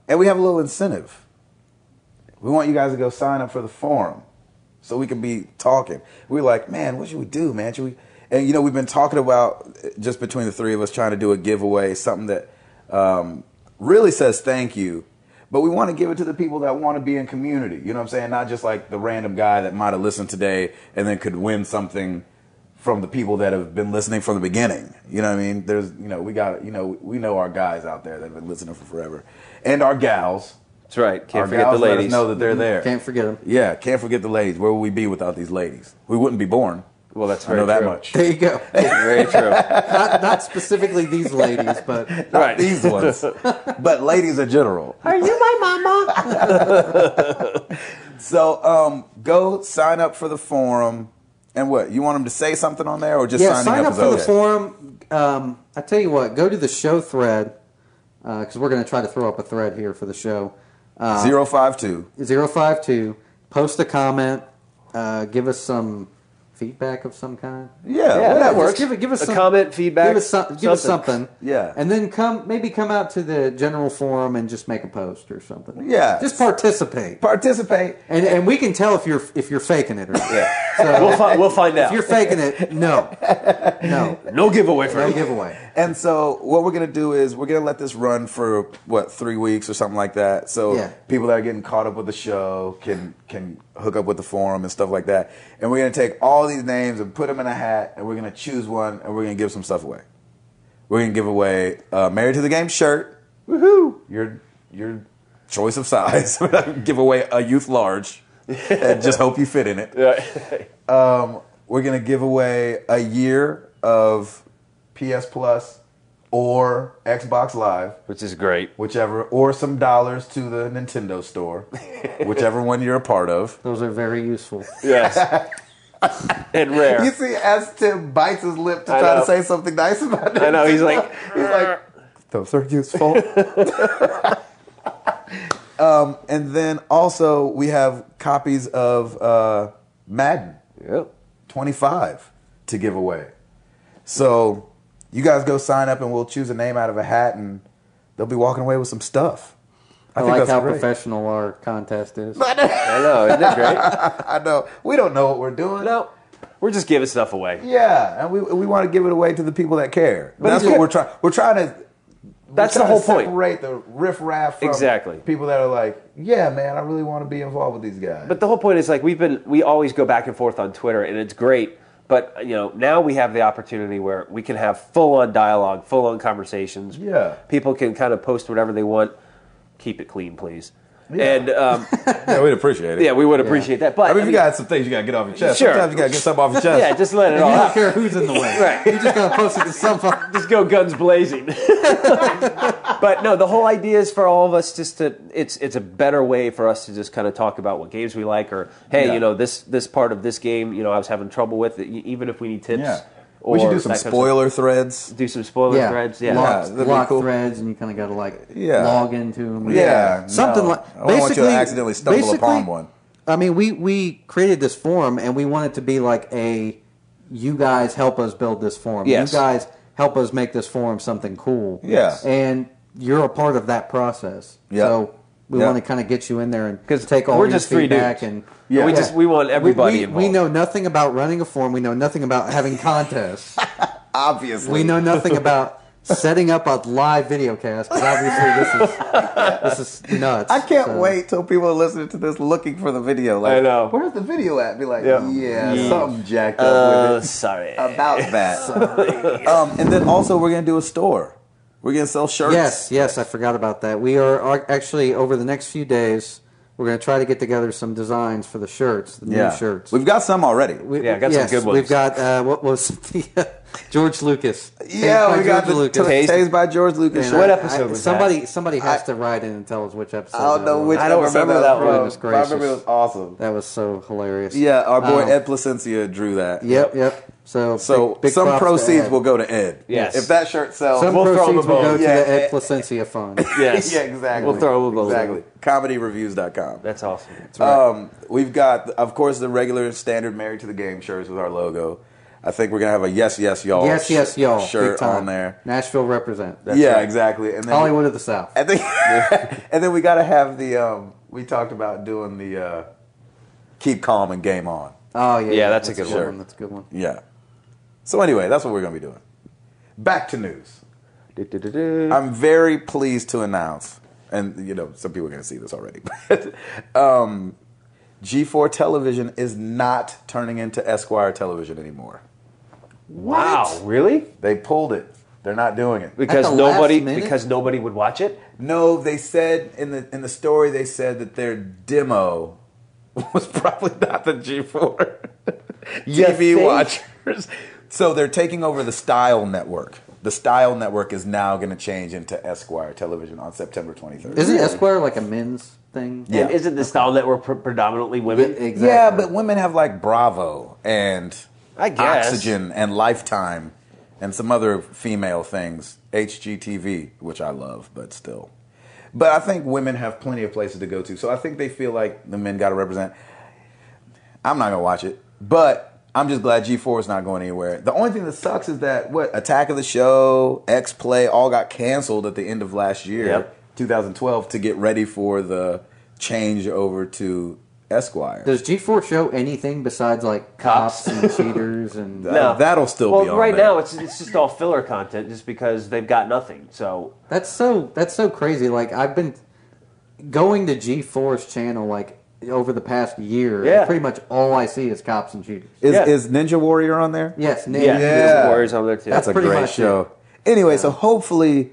and we have a little incentive. We want you guys to go sign up for the forum so we can be talking. We're like, man, what should we do, man? Should we? And, you know, we've been talking about, just between the three of us, trying to do a giveaway, something that um, really says thank you. But we want to give it to the people that want to be in community. You know what I'm saying? Not just like the random guy that might have listened today and then could win something from the people that have been listening from the beginning. You know what I mean? There's, you know, we got, you know, we know our guys out there that have been listening for forever. And our gals. That's right. Can't our forget gals the let us ladies. know that they're there. Can't forget them. Yeah, can't forget the ladies. Where would we be without these ladies? We wouldn't be born. Well, that's I very know that true. much. There you go. Very true. not, not specifically these ladies, but Not Right. these ones, but ladies in general. are you my mama? So um, go sign up for the forum. And what? You want them to say something on there or just Yeah, signing sign up up is for the okay? forum. Um, I tell you what, go to the show thread because we're going to try to throw up a thread here for the show. Uh, zero five two. zero five two. Post a comment. Uh, give us some feedback of some kind. Yeah, Yeah, whatever. that Just works. Give, it, give us A some comment, feedback, Give us, some, give us something. Yeah. and then come maybe come out to the general forum and just make a post or something. Yeah. just participate, Participate. and and we can tell if you're if you're faking it or not. Yeah. So We'll, fi- we'll find if out. you're faking it, no, no, No giveaway for no him. giveaway. And so what we're going to do is we're going to let this run for, what, three weeks or something like that. So Yeah. people that are getting caught up with the show can can hook up with the forum and stuff like that. And we're going to take all these names and put them in a hat, and we're going to choose one, and we're going to give some stuff away. We're going to give away a Married to the Game shirt. Woohoo! Your, your choice of size. Give away a youth large. And just hope you fit in it. Um, we're going to give away a year of P S Plus or Xbox Live, Which is great. whichever, or some dollars to the Nintendo store, whichever one you're a part of. Those are very useful. Yes. And rare. You see, as Tim bites his lip to I try know. to say something nice about it. I know. He's like, He's like, those are useful. um, and then also we have copies of uh, Madden yep. twenty-five to give away. So you guys go sign up and we'll choose a name out of a hat and they'll be walking away with some stuff. I, think like that's how great. professional our contest is. I know. Isn't that great? I know. We don't know what we're doing. No. We're just giving stuff away. Yeah, and we we want to give it away to the people that care. But That's it's what good. we're trying. We're trying to. we're That's the trying whole to point. Separate the riffraff from Exactly. people that are like, yeah, man, I really want to be involved with these guys. But the whole point is like we've been we always go back and forth on Twitter and it's great. But you know, now we have the opportunity where we can have full on dialogue, full on conversations. Yeah. People can kind of post whatever they want. Keep it clean, please. Yeah. And um, yeah, we'd appreciate it. yeah, we would appreciate that. But I mean, if I you mean, got some things you got to get off your chest. Sure. Sometimes you got to get something off your chest. yeah, just let it And all you don't out. care who's in the way. Right. You just gotta post it to somebody. Just go guns blazing. But no, the whole idea is for all of us just to it's it's a better way for us to just kind of talk about what games we like or hey, Yeah. you know, this this part of this game, you know, I was having trouble with it, even if we need tips. Yeah. Or We should do some that kind of spoiler threads. stuff. Do some spoiler Yeah, threads. Yeah. lock, Yeah, that'd be lock cool. threads, and you kind of got to like Yeah. log into them. Yeah, something no. like. I don't want you to basically- accidentally stumble basically, upon one. I mean, we we created this forum, and we want it to be like a. You guys help us build this forum. Yes. You guys help us make this forum something cool. Yeah. and you're a part of that process. Yeah. So we Yeah. want to kind of get you in there and 'Cause take all we're your just three feedback dudes. and. Yeah. We just we want everybody we, we, involved. we know nothing about running a forum. We know nothing about having contests. Obviously. We know nothing about setting up a live video cast, because obviously this is this is nuts. I can't So- wait till people are listening to this looking for the video. Like, I know. Where's the video at? Be like, Yeah. yeah, Yeah. something jacked up Uh, with it. sorry. About that. um, and then also we're going to do a store. We're going to sell shirts. Yes, yes, I forgot about that. We are are actually over the next few days. We're going to try to get together some designs for the shirts, the Yeah. new shirts. We've got some already. We, Yeah, got some yes, good ones. We've got uh, what was the uh, George Lucas? yeah, Tased by we got George the Lucas. Tased, Tased. by George Lucas. And shirt. What I- episode I- was somebody, that? Somebody has I- to write in and tell us which episode. I don't that know was. which I don't episode remember that that was one. from, Goodness but I remember it gracious. was awesome. That was so hilarious. Yeah, our boy Um, Ed Placencia drew that. Yep, yep. So, So big, big some props to proceeds Ed. will go to Ed. Yes. If that shirt sells, Some We'll throw him proceeds a will go bone. to Yeah, the Ed Ed- Placencia Fund. Yes. yeah, exactly. We'll throw him a bone. Exactly. comedy reviews dot com. That's awesome. Um, we've got, of course, the regular standard Married to the Game shirts with our logo. I think we're gonna have a yes, yes, y'all. Yes, yes, y'all. shirt Big time. on there. Nashville represent. yeah, right. exactly. And then Hollywood of the South. I think, and then we got to have the. Um, we talked about doing the uh, keep calm and game on. Oh yeah, Yeah, that's a good one. one. That's a good one. Yeah. So anyway, that's what we're gonna be doing. Back to news. Du-du-du-du. I'm very pleased to announce, and you know, some people are going to see this already, but um, G four Television is not turning into Esquire Television anymore. Wow, really? They pulled it. They're not doing it. Because At the last nobody minute? because nobody would watch it? No, they said in the in the story they said that their demo was probably not the G four You T V think? watchers. So they're taking over the Style Network. The Style Network is now going to change into Esquire Television on September twenty-third. Isn't Esquire like a men's thing? Yeah. And isn't the Style Network pre- predominantly women? Exactly. Yeah, but women have like Bravo and I guess. Oxygen and Lifetime and some other female things. H G T V, which I love, but still. But I think women have plenty of places to go to. So I think they feel like the men got to represent. I'm not going to watch it, but I'm just glad G four is not going anywhere. The only thing that sucks is that, what, Attack of the Show, X-Play, all got canceled at the end of last year, Yep. twenty twelve, to get ready for the change over to Esquire. Does G four show anything besides like Cops. cops, and cheaters and? No. That'll still well, be on right there. now it's it's just all filler content, just because they've got nothing. So That's so that's so crazy. Like I've been going to G four's channel like over the past year. Yeah. And pretty much all I see is cops and cheaters. Is, Yeah. is Ninja Warrior on there? Yes, Nick. yeah, Yeah. there's Warriors on there too. That's a pretty great much show. Anyway, so hopefully,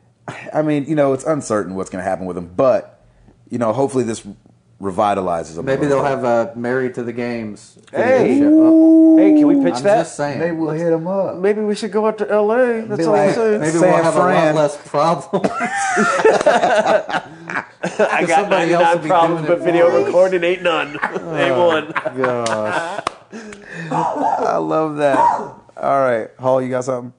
I mean, you know, it's uncertain what's going to happen with them, but, you know, hopefully this revitalizes them. a Maybe little they'll bit. have a Married to the Games. Hey. video show. hey, can we pitch I'm that? just saying. Maybe we'll hit them up. Maybe we should go out to L A. That's Be all like- I'm saying. Maybe San we'll have Fran. a lot less problems. I got somebody else will ninety-nine be problems, doing it but video for us. recording ain't none. Ain't one. Gosh. I love that. All right. Hall, you got something?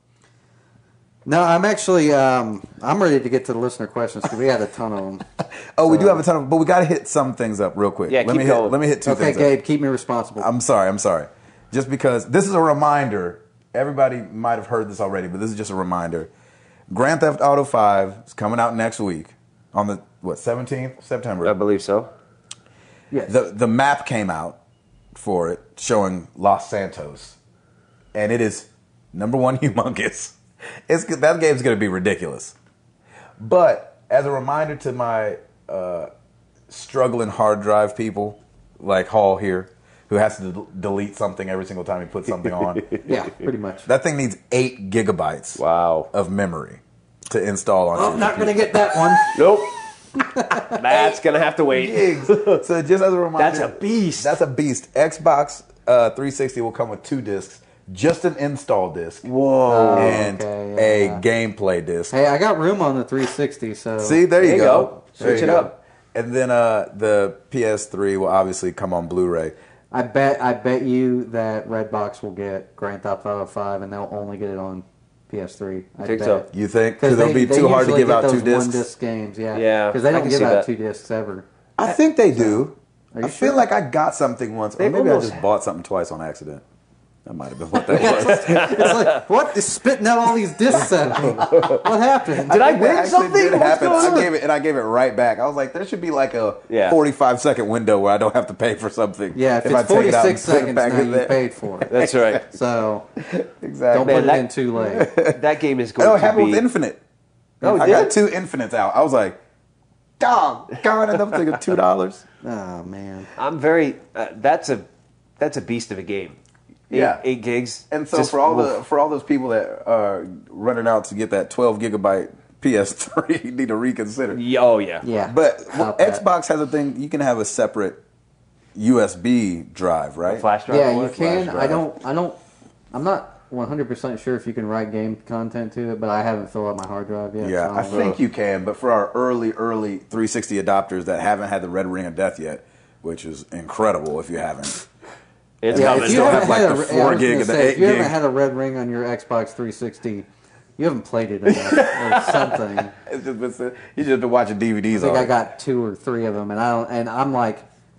No, I'm actually um, I'm ready to get to the listener questions because we had a ton of them. Oh, we do have a ton of, but we got to hit some things up real quick. Yeah, let keep me going. hit. Let me hit two Okay, things. up. Gabe, keep me responsible. I'm sorry. I'm sorry. Just because this is a reminder. Everybody might have heard this already, but this is just a reminder. Grand Theft Auto five is coming out next week on the what seventeenth of September. I believe so. yes. The the map came out for it showing Los Santos, and it is number one humongous. It's that game's going to be ridiculous. But as a reminder to my uh, struggling hard drive people like Hall here, who has to d- delete something every single time he puts something on, yeah, pretty much. that thing needs eight gigabytes Wow. of memory to install on. Oh, your not going to computer. get that one. Nope. That's gonna have to wait. Gigs. So just as a reminder, That's a beast. That's a beast. Xbox uh, three sixty will come with two discs, just an install disc, Whoa. and okay, a yeah. gameplay disc. Hey, I got room on the three sixty, so See, there you, There you go. go. There Switch you it go. up. And then uh, the P S three will obviously come on Blu-ray. I bet I bet you that Redbox will get Grand Theft Auto five, and they'll only get it on P S three. I Think bet. so. You think? Because Because it'll they, be too they hard to usually give get out those two discs. one disc games, yeah. Yeah, because they I don't can give see out that. two discs ever. I think they do. Are you I feel sure? like I got something once, or They've maybe I almost- just bought something twice on accident. That might have been what that was. It's like, what is spitting out all these discs at me? What happened? Did I think that win actually something? Did What's happen. going I on? gave it, and I gave it right back. I was like, there should be like a Yeah. forty-five second window where I don't have to pay for something. Yeah, if, I it's take it out and forty-six put it seconds back now, in you there. paid for it. That's right. So Exactly. don't Man, put that- it in too late. That game is going Oh, it to happened be. with Infinite. Oh, I did got it? two Infinites out. I was like, dog, gone enough to two dollars. Oh man. I'm very. Uh, that's a. That's a beast of a game. Eight, Yeah. Eight gigs. And so Just- for all oof. the for all those people that are running out to get that twelve gigabyte P S three, you need to reconsider. Yeah, oh yeah. Yeah. But Stop that. Xbox has a thing. You can have a separate U S B drive, right? Flash drive. Yeah, for you it? can. drive. I don't. I don't. I'm not one hundred percent sure if you can write game content to it, but I haven't filled out my hard drive yet. Yeah, so I don't know. think you can. But for our early, early three sixty adopters that haven't had the red ring of death yet, which is incredible if you haven't. It's Yeah, coming. if you still haven't have, like, had the a, yeah, four I was gig gonna and the say, eight if you gig. haven't had a red ring on your Xbox three sixty, you haven't played it enough or something. It's just been, you just been watching D V Ds I think all I got two or three of them, and I don't. And I'm like,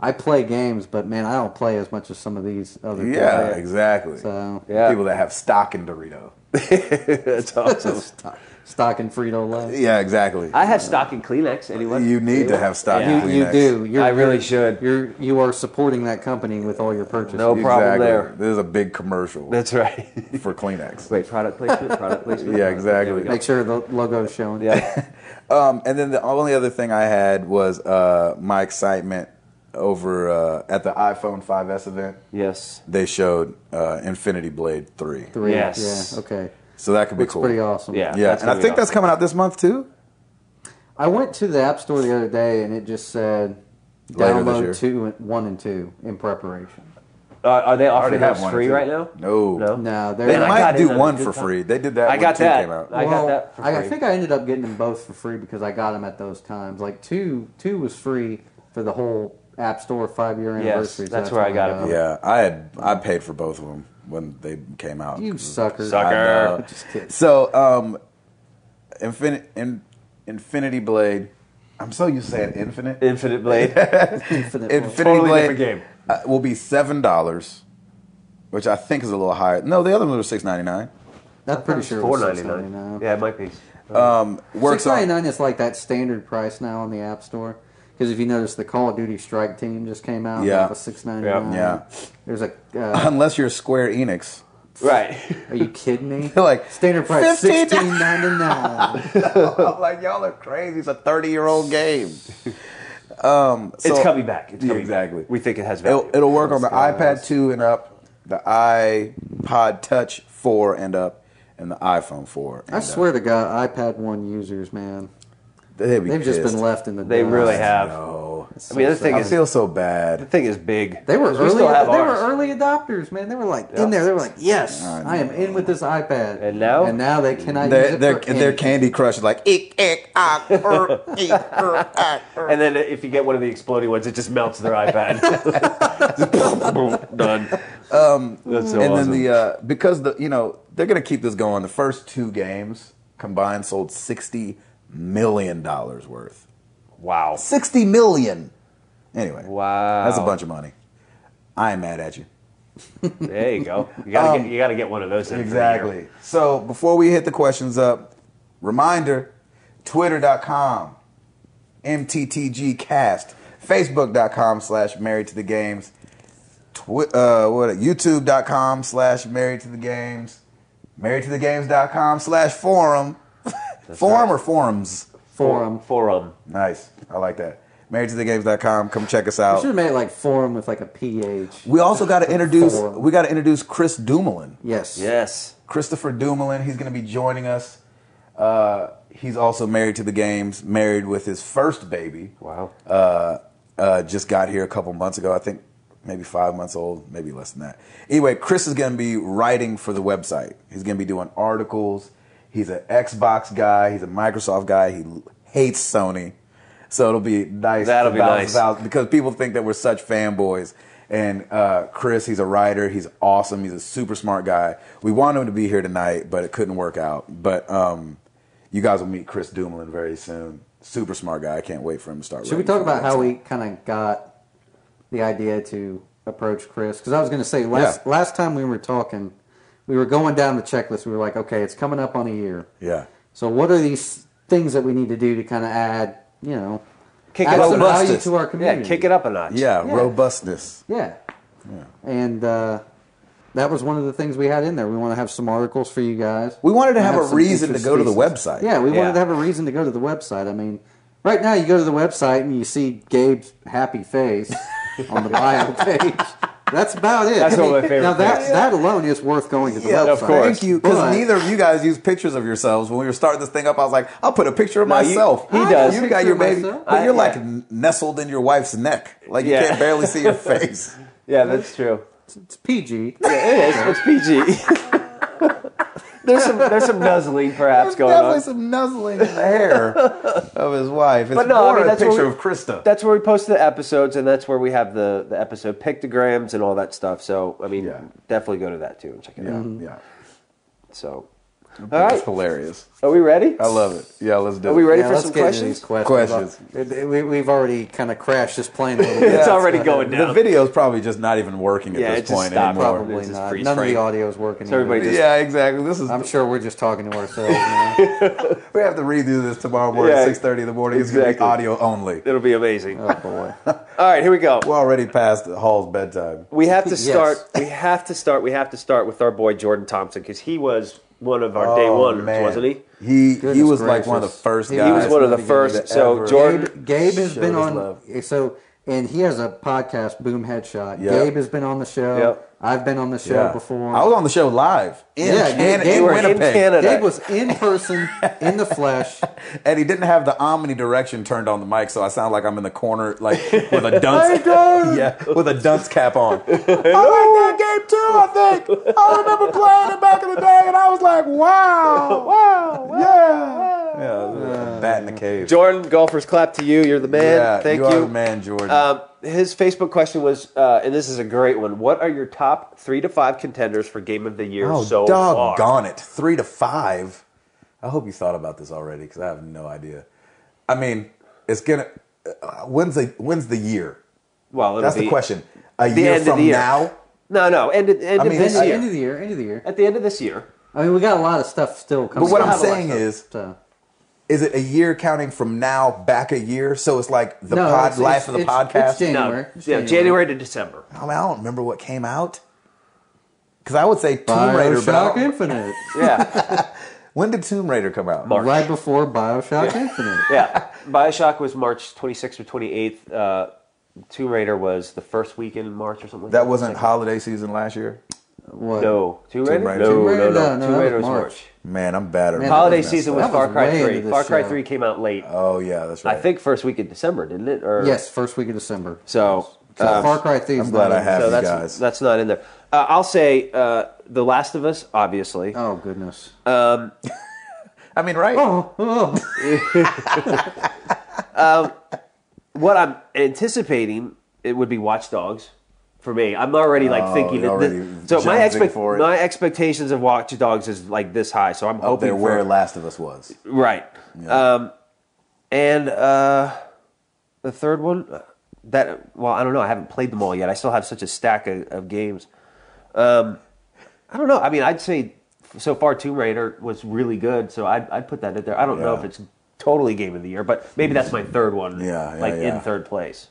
I play games, but man, I don't play as much as some of these other Yeah, guys. exactly. So Yeah. People that have stock in Dorito. That's awesome. stock, stock and Frito Lay. Yeah, exactly. I have stock in Kleenex. Anyone? You need to have stock Yeah. in You, you Kleenex. do. You're, I really you're- should. You're you are supporting that company with all your purchases. No problem Exactly. there. This is a big commercial That's right. for Kleenex. Wait, product placement. Product placement. Yeah, exactly. There we go. Make sure the logo is showing. Yeah. Um, and then the only other thing I had was uh, my excitement over uh, at the iPhone five S event. Yes. They showed uh, Infinity Blade three. Three. Yes. Yeah. Okay. So that could be Looks cool. pretty awesome. Yeah. Yeah, That's and I gonna think be that's coming out this month too. I went to the App Store the other day and it just said Later this year. download two, and- one and two in preparation. Uh, are they offering have those one or free two. right now? No. No. No, They they're Man, I might got do in on one a for good time. free. They did that I when got two that. came out. I got Well, that for I, I free. think I ended up getting them both for free because I got them at those times. Like two, two was free for the whole App Store five year Yes, anniversary. so that's where I when got it from. Yeah, I had I paid for both of them when they came out. You sucker. Sucker. I know. Just kidding. So, um, Infin- in- Infinity Blade. I'm so used to saying infinite. Infinite Blade. Infinite Infinity one. Totally Blade different game. uh, will be seven dollars, which I think is a little higher. No, the other ones were six ninety nine. I'm pretty sure it Four was ninety six nine. ninety-nine. Yeah, it might be. Um, works Six ninety on. nine is like that standard price now on the App Store. Because if you notice, the Call of Duty Strike Team just came out. Yeah. That was six ninety nine. Yeah. There's a. Uh, Unless you're Square Enix. Right. are you kidding me? Like Standard price fifteen sixteen ninety nine. I'm like, y'all are crazy. It's a thirty year old game. Um, so it's coming back. It's coming exactly. back. We think it has value. It'll, it'll work on the Let's go. iPad two and up, the iPod Touch four and up, and the iPhone four. And I swear to God, iPad one users, man, up. They'd be they've just pissed. been left in the. They dust. really have. No. I mean, the thing I is, feel so the bad. thing is big. They were 'Cause we early. still have They were ours. early adopters, man. They were like Yeah. in there. They were like, "Yes, I I am in with this iPad." And now? and now they cannot use Their it their, for their anything. Candy Crush is like eek eek ah er, eek er, ah, er. And then if you get one of the exploding ones, it just melts their iPad. Done. Um, That's so and awesome. then the uh, because the you know they're gonna keep this going. The first two games combined sold sixty million dollars worth. wow. Sixty million. Anyway, Wow. that's a bunch of money. I ain't mad at you. There you go. You gotta get you gotta get one of those. In for a year. Exactly. So before we hit the questions up, reminder: twitter dot com, M T T G cast, facebook dot com slash married to the games, twi- uh, what youtube dot com slash married to the games, married to the games dot com slash forum. Forum or forums? forum. Forum. Nice. I like that. married to the games dot com. Come check us I out. should have made it like forum with like a P H. We also got to introduce. Forum. We got to introduce Chris Dumoulin. Yes. Yes. Christopher Dumoulin. He's going to be joining us. Uh, he's also married to the games. Married with his first baby. Wow. Uh, uh, just got here a couple months ago. I think maybe five months old, maybe less than that. Anyway, Chris is going to be writing for the website. He's going to be doing articles. He's an Xbox guy. He's a Microsoft guy. He hates Sony. So it'll be nice. That'll to be balance nice. out because people think that we're such fanboys. And uh, Chris, he's a writer. He's awesome. He's a super smart guy. We wanted him to be here tonight, but it couldn't work out. But um, you guys will meet Chris Dumoulin very soon. Super smart guy. I can't wait for him to start. Should we writing talk for the about how website. we kind of got the idea to approach Chris? Because I was going to say last Yeah. last time we were talking, we were going down the checklist. We were like, okay, it's coming up on a year. Yeah. So what are these things that we need to do to kind of add, you know, Kick add it up some a value notch. to our Yeah, community? kick it up a notch. Yeah, Yeah. robustness. Yeah. And uh, that was one of the things we had in there. We want to have some articles for you guys. We wanted to We have a some reason to interest go to the pieces. website. Yeah, we Yeah. wanted to have a reason to go to the website. I mean, right now you go to the website and you see Gabe's happy face on the bio page. That's about it. That's I one mean, of my favorite Now that things. that alone is worth going to the Yeah, website. of course. Thank you, because But- neither of you guys use pictures of yourselves. When we were starting this thing up, I was like, I'll put a picture of No, you- myself. he I does. You Picture got your of baby, myself. but I- you're like yeah. nestled in your wife's neck, like you Yeah. can't barely see your face. Yeah, that's true. It's P G. Yeah, it is. It's P G. there's some there's some nuzzling perhaps There's going definitely on. some nuzzling in the hair of his wife. It's But no, I more mean, a that's what picture we- of Krista. That's where we post the episodes, and that's where we have the, the episode pictograms and all that stuff. So, I mean, Yeah. definitely go to that too and check it Yeah, out. yeah. So, All It's right. hilarious. Are we ready? I love it. Yeah, let's do Are it. we ready Yeah, for let's some get into questions? these questions. Questions. It- it- we, we've already kind of crashed this plane a little bit. It's already going The down. video's probably just not even working at Yeah, it this just point stopped. anymore. Probably It's just not. freeze None of frame. the audio is working. So everybody either. just- Yeah, exactly. This is. I'm sure we're just talking to ourselves. Now. we have to redo this tomorrow morning, Yeah, six thirty in the morning. It's going to be exactly. audio only. It'll be amazing. Oh boy. All right, here we go. We're already past Hall's bedtime. We have to Yes. start. We have to start. We have to start with our boy Jordan Thompson because he was one of our day Oh, ones, man. wasn't he? He he Goodness was like one of the gracious. first He guys. He was one of the That first. So ever- Jordan, Gabe, Gabe has showed been his on. love. So, and he has a podcast, Boom Headshot. Yep. Gabe has been on the show. Yep. I've been on the show Yeah. before. I was on the show live in, Yeah, Can- Gabe- in you were in Winnipeg. Canada. Gabe was in person, in the flesh. And he didn't have the omnidirection turned on the mic, so I sound like I'm in the corner, like with a dunce, yeah, with a dunce cap on. I like that game too. I think I remember playing it back in the day, and I was like, wow, wow, yeah, yeah, bat in the cave. Jordan, golfers clap to you. You're the man. Yeah, Thank you you. are the man, Jordan. Um, his Facebook question was, uh, and this is a great one. What are your top three to five contenders for Game of the Year oh, so far? doggone it, three to five. I hope you thought about this already because I have no idea. I mean, it's gonna. Uh, when's the when's the year? Well, it'll That's be the question. A the year end of from the year. now. No, no, end, of- end I of mean, this it's- year. End of the year. End of the year. At the end of this year. I mean, we got a lot of stuff still coming. But what up. I'm have a lot of saying stuff. is, So, is it a year counting from now back a year? So it's like the No, pod it's- life it's- of the it's- podcast. it's January. No, It's yeah, January. January to December. I mean, I don't remember what came out. Because I would say Tomb Raider. But I Bioshock don't- Infinite. Yeah, when did Tomb Raider come out? March. Right before Bioshock Infinite. yeah. Bioshock was March twenty-sixth or twenty-eighth. Uh, Tomb Raider was the first weekend in March or something like that. That wasn't holiday season last year. What? No. Tomb Raider? Raider. No, Tomb Raider? no, no. No, no, Tomb that Raider was was March. March. Man, I'm bad at Man, remembering Holiday that season stuff. was That Far was Cry way three. into this Far Cry show. three came out late. Oh yeah, that's right. I think first week of December, didn't it? Or Yes, first week of December. So, So um, Far Cry three. is I'm glad not I in have there. so you that's guys. that's not in there. Uh, I'll say uh, The Last of Us, obviously. Oh goodness. Um, I mean, right? Oh, oh. what I'm anticipating it would be Watch Dogs for me. I'm already like Oh, thinking you're that already this, so my jonesing expect for it. my expectations of Watch Dogs is like this high. So I'm Up hoping there for where Last of Us was. right. Yeah. Um, and uh, the third one uh, that well I don't know. I haven't played them all yet. I still have such a stack of, of games. Um, I don't know. I mean, I'd say so far Tomb Raider was really good. So I'd, I'd put that in there. I don't know Yeah. if it's totally Game of the Year, but maybe that's my third one. Yeah, yeah, like yeah. in third place.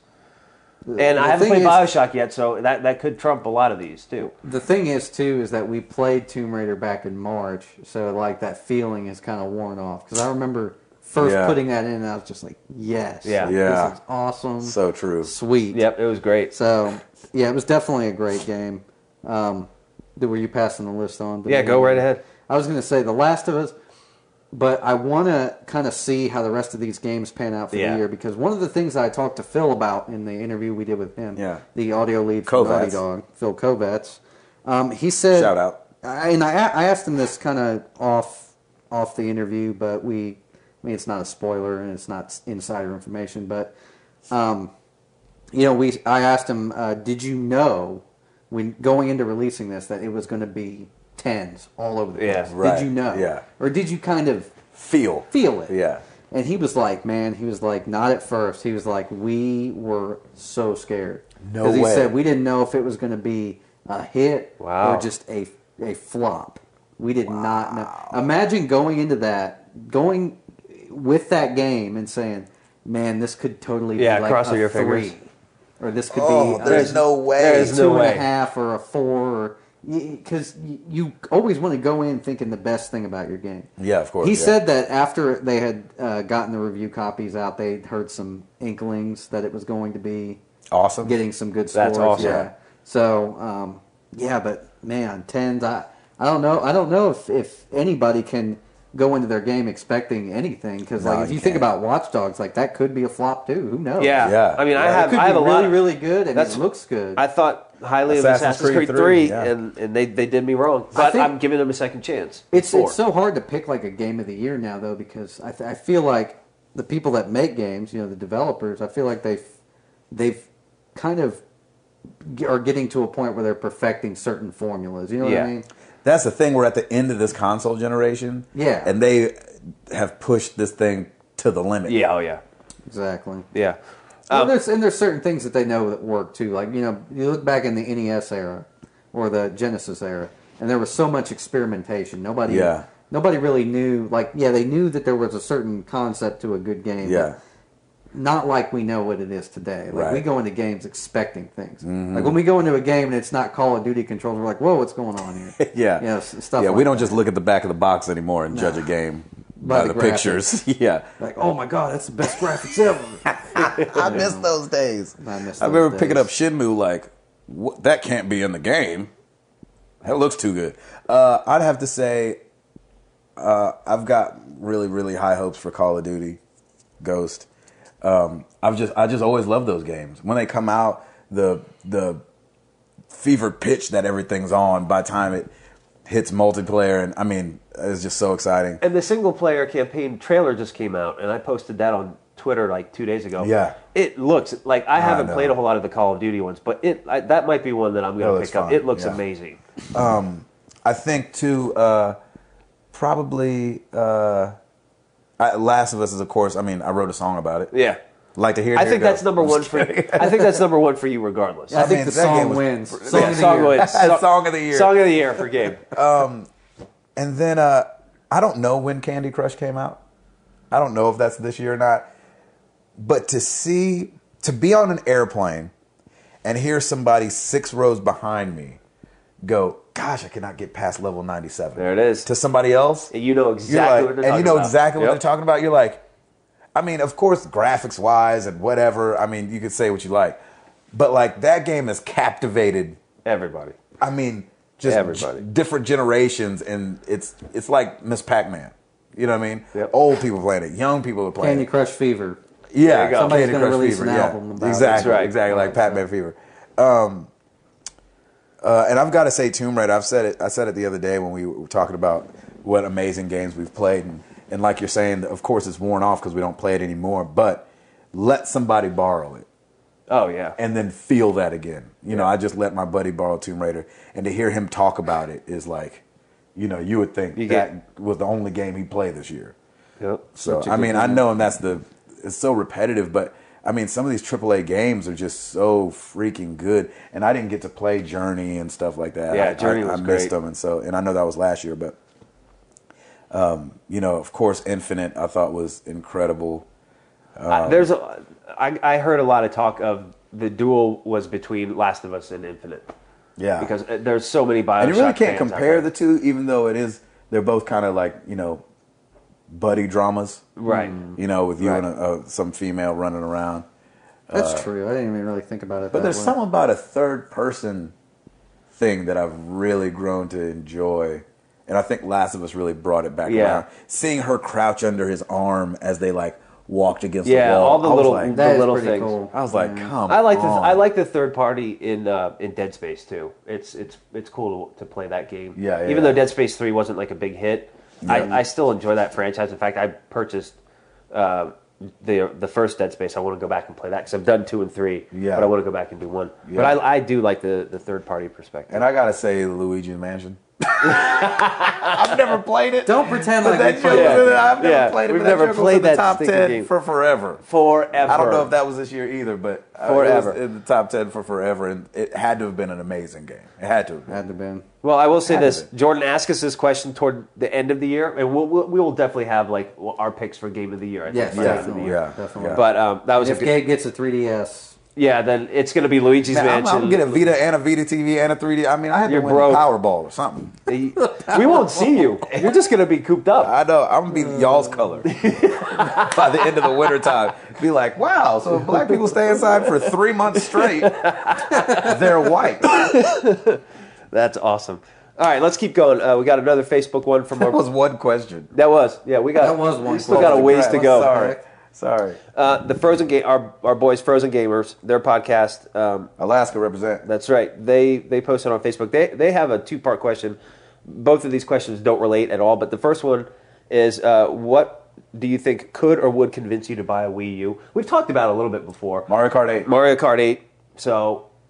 And I the haven't thing played is- Bioshock yet, so that, that could trump a lot of these too. The thing is, too, is that we played Tomb Raider back in March, so like that feeling is kind of worn off. Because I remember first Yeah. putting that in, and I was just like, yes, Yeah. Yeah. this is awesome, So true. sweet. Yep, it was great. So yeah, it was definitely a great game. Um, were you passing the list on? Yeah, go right ahead. I was going to say The Last of Us, but I want to kind of see how the rest of these games pan out for Yeah. the year, because one of the things I talked to Phil about in the interview we did with him, Yeah. the audio lead from Naughty Kovacs. Dog, Phil Kovacs, um, he said, Shout out. I, and I, I asked him this kind of off off the interview, but we, I mean, it's not a spoiler and it's not insider information, but um, you know, we I asked him, uh, did you know when going into releasing this that it was going to be tens all over the place? Yeah. Right, Did you know? yeah. Or did you kind of Feel. feel it? Yeah. And he was like, man, he was like, not at first. He was like, we were so scared. No Because he way. said we didn't know if it was going to be a hit Wow. or just a a flop. We did not know. Imagine going into that, going with that game and saying, man, this could totally Yeah, be like crossing a your three. fingers. Or this could Oh, be there's a, no way. there's two no and a way. half or a four, or because you always want to go in thinking the best thing about your game. Yeah, of course. He yeah. said that after they had uh, gotten the review copies out, they heard some inklings that it was going to be awesome. getting some good scores. That's awesome. Yeah. So um, yeah, but man, tens. I I don't know. I don't know if if anybody can go into their game expecting anything, because like No, if you you think can't. about Watch Dogs, like that could be a flop too. Who knows? Yeah. Yeah. I mean, I Yeah. It have could I have be a really, lot. really good, and That's- it looks good. I thought highly of Assassin's Assassin's Creed Creed three, three, yeah. and, and they, they did me wrong. I But think- I'm giving them a second chance. It's Four. it's so hard to pick like a game of the year now though, because I th- I feel like the people that make games, you know, the developers, I feel like they've they've kind of g- are getting to a point where they're perfecting certain formulas. You know what Yeah. I mean? that's the thing. We're at the end of this console generation. Yeah. And they have pushed this thing to the limit. Yeah, oh yeah. Exactly. Yeah. Well, Um, there's, and there's certain things that they know that work too. Like, you know, you look back in the N E S era or the Genesis era, and there was so much experimentation. Nobody, Yeah. nobody really knew. Like, yeah, they knew that there was a certain concept to a good game. Yeah. But not like we know what it is today. Like, we Right. go into games expecting things. Like, when we go into a game and it's not Call of Duty controls, we're like, whoa, what's going on here? Yeah. You know, s- stuff Yeah, like we don't that. just look at the back of the box anymore and judge a game by, By the, the pictures. yeah. Like, oh my god, that's the best graphics ever. I miss those days. I miss I those remember picking days. up Shenmue like, what, that can't be in the game. That looks too good. Uh, I'd have to say uh, I've got really, really high hopes for Call of Duty Ghost. Um, I've just, I just always love those games. When they come out, the the fevered pitch that everything's on by the time it hits multiplayer, and I mean, it's just so exciting. And the single player campaign trailer just came out, and I posted that on Twitter like two days ago. Yeah. It looks like I haven't know. played a whole lot of the Call of Duty ones, but it I, that might be one that I'm It going to looks pick up. fun, It looks yeah. amazing. I think too, uh, probably uh, I, Last of Us is, of course. I mean, I wrote a song about it. Yeah. Like to hear. It, I here think it that's goes. number I'm one just for you. kidding. I think that's number one for you, regardless. I think mean, the that song game was- wins. Yeah, Song Yeah, of the song year. wins. So- Song of the year. Song of the year for Gabe. And then uh, I don't know when Candy Crush came out. I don't know if that's this year or not. But to see, to be on an airplane and hear somebody six rows behind me go, gosh, I cannot get past level ninety-seven. There it is. To somebody else. And you know You're exactly like- what they're and talking you know about. exactly what Yep. they're talking about. You're like, I mean, of course, graphics wise and whatever. I mean, you could say what you like, but like that game has captivated. Everybody. I mean, just Everybody. g- different generations, and it's it's like Miss Pac-Man. You know what I mean? Yep. Old people playing it, young people are playing Candy it. Crush Fever. Yeah, There you go. Somebody's Candy gonna Crush release Fever. an yeah, album about it. exactly, That's right. exactly like Right, Pac-Man Fever. Um, uh, and I've got to say, Tomb Raider. I've said it. I said it the other day when we were talking about what amazing games we've played, and, and like you're saying, of course, it's worn off because we don't play it anymore. But let somebody borrow it. Oh yeah. And then feel that again. You know, I just let my buddy borrow Tomb Raider, and to hear him talk about it is like, you know, you would think You that was the only game he played this year. Yep. So Such a I good mean, I game. know, and that's the it's so repetitive, but I mean, some of these triple A games are just so freaking good, and I didn't get to play Journey and stuff like that. Yeah, I, Journey I, was I missed great. them, and so and I know that was last year, but um, you know, of course, Infinite I thought was incredible. Uh, there's a, I, I heard a lot of talk of the duel was between Last of Us and Infinite Yeah, because uh, there's so many Bioshock and you really can't fans out compare there. the two, even though it is they're both kind of like, you know, buddy dramas, Right. You know, with you Right. and a, a, some female running around. That's true. I didn't even really think about it. But that there's way. something about a third person thing that I've really grown to enjoy. And I think Last of Us really brought it back Yeah. around. Seeing her crouch under his arm as they like walked against Yeah, the wall. all the I was little- like, That the is little pretty things. cool. I was like, Yeah. come I like the on. I like the third party in uh, in Dead Space too. It's it's it's cool to, to play that game. Yeah, yeah, Even yeah. though Dead Space three wasn't like a big hit, Yeah. I, I still enjoy that franchise. In fact, I purchased uh, the the first Dead Space. I want to go back and play that because I've done two and three. Yeah. But I want to go back and do one. Yeah. But I, I do like the, the third party perspective. And I gotta say, Luigi's Mansion. I've never played it. Don't pretend But like that we joke played was it. in, I've never Yeah, played it. we've but that never joke was played in the that top stinking ten game. for forever. Forever. I don't know if that was this year either, but uh, Forever. it was in the top ten for forever, and it had to have been an amazing game. It had to have been. Had to been. Well, I will say Had to this: be. Jordan asked us this question toward the end of the year, and we'll, we'll we will definitely have like our picks for game of the year. I think, Yes, by the end of the definitely. year. Yeah, Definitely. yeah. But um, that was If a good. Gabe gets a three D S, Yeah, then it's going to be Luigi's Man, I'm, Mansion. I'm gonna get a Vita and a Vita T V and a three D. I mean, I had You're to win broke. the Powerball or something. We won't see you. You're just going to be cooped up. I know. I'm gonna be y'all's color by the end of the winter time. Be like, wow. So if black people stay inside for three months straight, they're white. That's awesome. All right, let's keep going. Uh, we got another Facebook one from That our. was one question. That was yeah. We got That was one We still got a question. ways to go. Sorry, sorry. Uh, the Frozen game. Our our boys Frozen Gamers. Their podcast. Um, Alaska represent. That's right. They they posted on Facebook. They they have a two part question. Both of these questions don't relate at all. But the first one is, uh, what do you think could or would convince you to buy a Wii U? We've talked about it a little bit before. Mario Kart eight. Mario Kart eight. So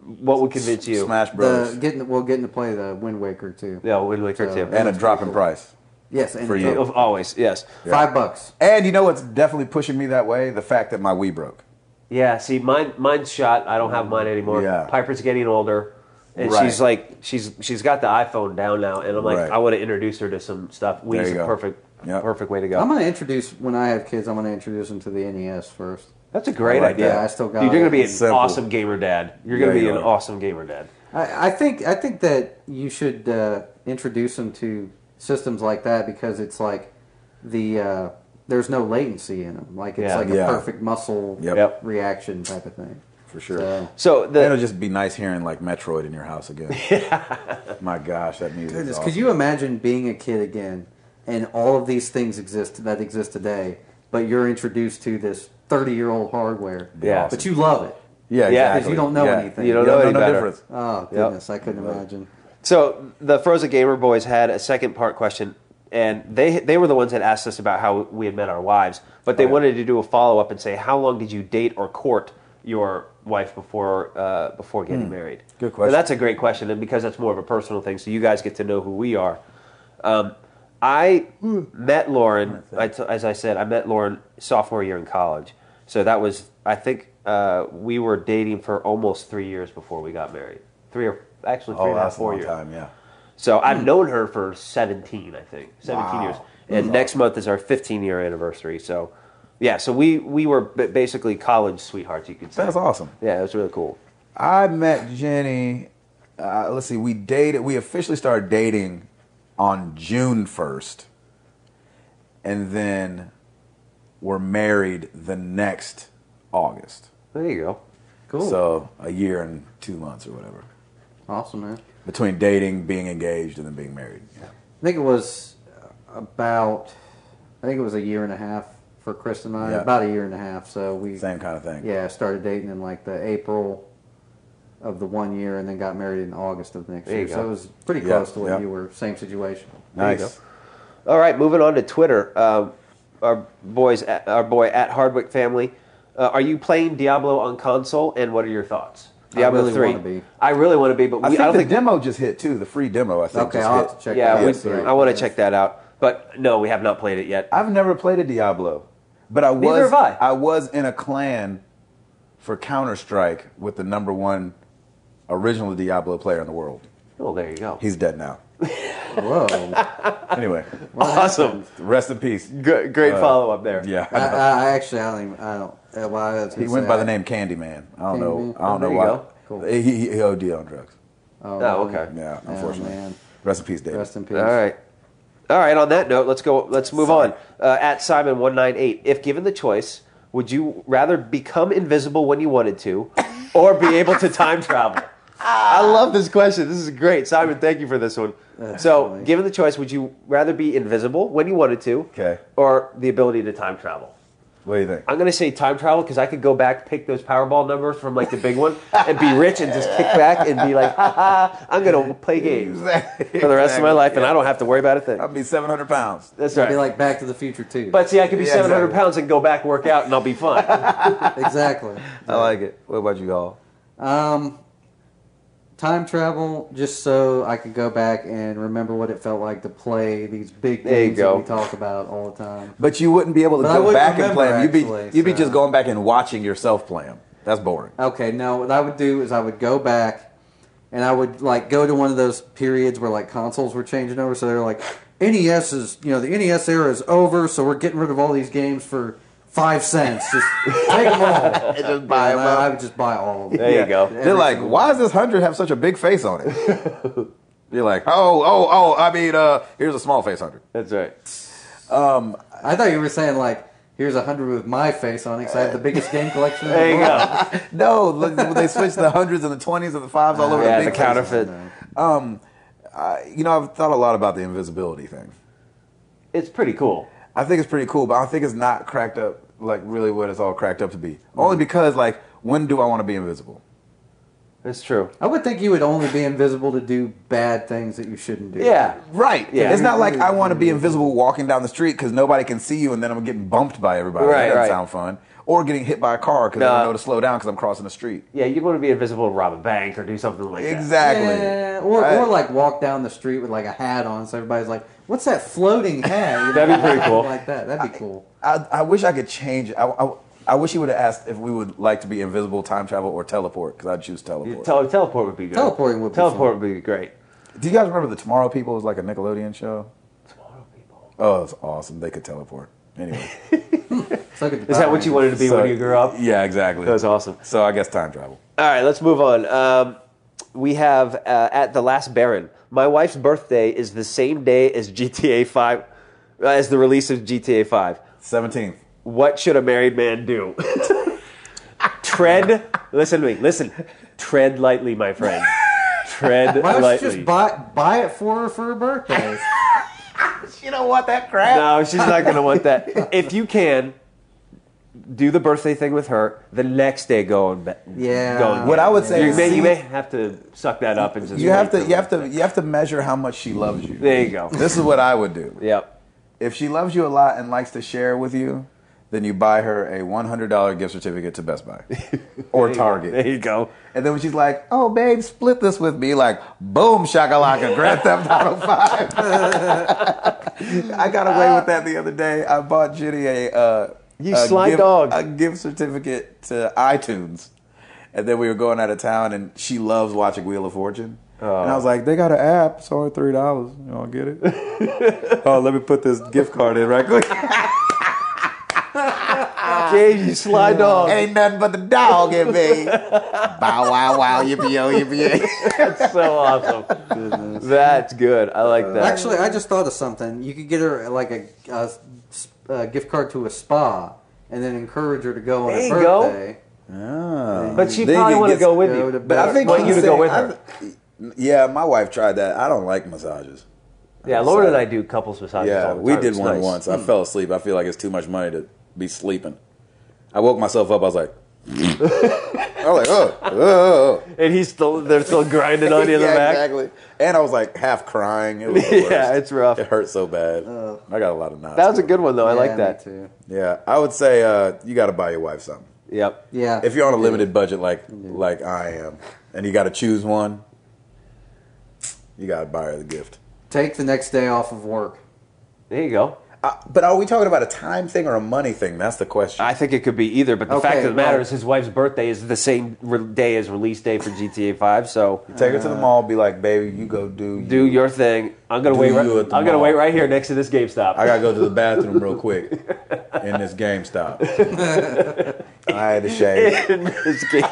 What would convince you? Smash Bros. The, getting, well, getting to play the Wind Waker too. Yeah, Wind Waker So- too. and a drop in price. Yes, and For it's you. over. Always, yes. Five bucks. And you know what's definitely pushing me that way? The fact that my Wii broke. Yeah, see, mine, mine's shot. I don't have mine anymore. Yeah. Piper's getting older, and Right. she's like, she's she's got the iPhone down now, and I'm like, Right. I want to introduce her to some stuff. There Wii's you a go. perfect, Yep. perfect way to go. I'm going to introduce, when I have kids, I'm going to introduce them to the N E S first. That's a great I like idea. that. Yeah, I still got Dude, you're it. gonna be an It's simple. awesome gamer dad. You're gonna Yeah, be you an are. awesome gamer dad. I, I think I think that you should uh, introduce them to systems like that because it's like the uh, there's no latency in them. Like it's Yeah. like Yeah. a perfect muscle Yep. Yep. reaction type of thing. For sure. So, So It'll the just be nice hearing like Metroid in your house again. My gosh, that music is goodness, awesome. could you imagine being a kid again and all of these things exist that exist today, but you're introduced to this thirty year old hardware. Yeah. But you love it. Yeah, Yeah. exactly. 'Cause you don't know Yeah. anything. You don't You know don't any know no better. difference. Oh goodness, I couldn't imagine. So the Frozen Gamer Boys had a second part question, and they they were the ones that asked us about how we had met our wives, but they Oh, yeah. wanted to do a follow up and say, how long did you date or court your wife before uh, before getting married? Hmm. Good question. And that's a great question, and because that's more of a personal thing, so you guys get to know who we are. Um, I met Lauren, I t- as I said, I met Lauren sophomore year in college. So that was, I think, uh, we were dating for almost three years before we got married. Three or actually three Oh, and a half, that's a four long years. time, yeah. So I've known her for seventeen, I think, seventeen Wow. years, and next month is our fifteen year anniversary. So, yeah, so we we were b- basically college sweethearts, you could say. That's awesome. Yeah, it was really cool. I met Jenny. Uh, let's see. We dated. We officially started dating on June first, and then were married the next August. There you go. Cool. So a year and two months or whatever Awesome, man. between dating, being engaged, and then being married. Yeah. I think it was about, I think it was a year and a half for Chris and I. Yeah. About a year and a half. So we, Same kind of thing. yeah, started dating in like the April of the one year, and then got married in August of next There you year. go. So it was pretty Yeah, close to what yeah. you were. Same situation. There you Nice. All right, moving on to Twitter. Um, our boys, at, our boy at Hardwick Family. Uh, are you playing Diablo on console, and what are your thoughts? I Diablo really three. wanna be. I really want to be, but we, I think I don't the think. demo just hit too. The free demo, I think. Okay, just I'll hit. have to check yeah, that we, out. Yes, sir. I want to check that out. But no, we have not played it yet. I've never played a Diablo, but I was Neither have I. was in a clan for Counter Strike with the number one original Diablo player in the world. Oh, there you go. He's dead now. Whoa. Anyway, Awesome. rest in peace. Good, great Uh, follow up there. Yeah, I, I actually, I don't even, I don't, uh, well, I was he gonna went say, by the I- name Candyman. I don't know. Candyman. I don't Oh, there know you why. go. Cool. He, he, he O D'd on drugs. Oh, Oh, okay. Yeah, Oh, unfortunately. man. Rest in peace, David. Rest in peace. All right. All right, on that note, let's go. Let's move on. Uh, at Simon one nine eight, if given the choice, would you rather become invisible when you wanted to, or be able to time travel? I love this question. This is great, Simon. Thank you for this one. That's so, funny. given the choice, would you rather be invisible when you wanted to, Okay. or the ability to time travel? What do you think? I'm going to say time travel because I could go back, pick those Powerball numbers from like the big one, and be rich and just kick back and be like, ha ha, I'm going to play games Exactly. for the rest of my life, and Yeah. I don't have to worry about a thing. I'll be seven hundred pounds. That's It'd be right. like Back to the Future too. But see, I could be Yeah, seven hundred exactly. pounds and go back, work out, and I'll be fine. exactly. I like it. What about you all? Um, time travel, just so I could go back and remember what it felt like to play these big There you games go. that we talk about all the time. But you wouldn't be able to But I go wouldn't back and remember, play them. You'd be actually, you'd be so- just going back and watching yourself play them. That's boring. Okay, no, what I would do is I would go back and I would like go to one of those periods where like consoles were changing over. So they're like, N E S is, you know, the N E S era is over, so we're getting rid of all these games for five cents. Just take them all. Just buy And 'em I, up. I would just buy all of them. There you go. They're Every like, single why does this hundred have such a big face on it? You're like, oh, oh, oh. I mean, uh, here's a small face hundred. That's right. I thought you were saying like, here's a hundred with my face on it because I have the biggest game collection in the There you world. go. No, look, they switched the hundreds and the twenties and the fives all over Yeah, the the big counterfeit. Um, I, you know, I've thought a lot about the invisibility thing. It's pretty cool. I think it's pretty cool, but I think it's not cracked up like really what it's all cracked up to be. Only because like, when do I want to be invisible? It's true. I would think you would only be invisible to do bad things that you shouldn't do. Yeah. Right. Yeah. It's not like I want to be invisible walking down the street because nobody can see you and then I'm getting bumped by everybody. Right, That doesn't right. sound fun. Or getting hit by a car because I No. don't know to slow down because I'm crossing the street. Yeah, you want to be invisible to rob a bank or do something like that. Exactly. Yeah, or, Right. or like walk down the street with like a hat on, so everybody's like, "What's that floating hat?" You know, That'd be pretty cool. Like that, that'd be cool. I, I wish I could change it. I, I, I wish he would have asked if we would like to be invisible, time travel, or teleport because I'd choose teleport. Tele- teleport would be good. Teleporting would be Teleport fun. would be great. Do you guys remember the Tomorrow People? It was like a Nickelodeon show. Tomorrow people. Oh, it's awesome. They could teleport. Anyway. So could the Is that Power what you wanted to be So- when you grew up? Yeah, exactly. That was awesome. So I guess time travel. All right, let's move on. Um, we have uh, at the Last Baron. My wife's birthday is the same day as G T A five, uh, as the release of G T A five. seventeenth. What should a married man do? Tread. Listen to me. Listen. Tread lightly, my friend. Tread Why don't lightly. you just buy buy it for her for her birthday? You don't want that crap? No, she's not going to want that. If you can, do the birthday thing with her. The next day, go and be- Yeah. go and What get I would it. say you is may, see- you may have to suck that up and just. You have wait to till you have to Wednesday. you have to measure how much she loves you. There you go. This is what I would do. Yep. If she loves you a lot and likes to share with you, then you buy her a one hundred dollars gift certificate to Best Buy or There Target. you go. And then when she's like, "Oh, babe, split this with me," like, boom, shakalaka, Grand Theft Auto five. I got away with that the other day. I bought Jenny a uh, You a sly gift, dog. a gift certificate to iTunes, and then we were going out of town, and she loves watching Wheel of Fortune. Oh. And I was like, "They got an app. It's only three dollars. You want to get it?" Oh, let me put this gift card in right quick. Gage, you sly dog. Ain't nothing but the dog in me. Bow wow wow yippee yo yippee yay. That's so awesome. That's good. I like that. Actually, I just thought of something. You could get her like a, a, a gift card to a spa, and then encourage her to go on There her you go. birthday. Ah. but she Then probably you want to get- go with go you. to But I think want he's you to go saying- with her. I- yeah, my wife tried that. I don't like massages. Yeah, Lauren and I do couples massages Yeah, all the we time. did It's one nice. once. I fell asleep. I feel like it's too much money to be sleeping. I woke myself up. I was like, I was like, oh, oh, oh. And he's still, they're still grinding on you in the Yeah, back. exactly. And I was like half crying. It was the worst. Yeah, it's rough. It hurt so bad. I got a lot of knots. That was a good one, though. I Yeah, like me that. too. Yeah, I would say uh, you got to buy your wife something. Yep. Yeah. If you're on a limited budget like like I am, and you got to choose one, you got to buy her the gift. Take the next day off of work. There you go. Uh, but are we talking about a time thing or a money thing? That's the question. I think it could be either, but the Okay, fact of the matter well- is his wife's birthday is the same re- day as release day for G T A five, so Take her to the mall. Be like, baby, you go do do your thing. I'm going to Do wait you right, at the I'm going to mall. wait right here next to this GameStop. I gotta go to the bathroom real quick in this GameStop. I had to shave. In this game.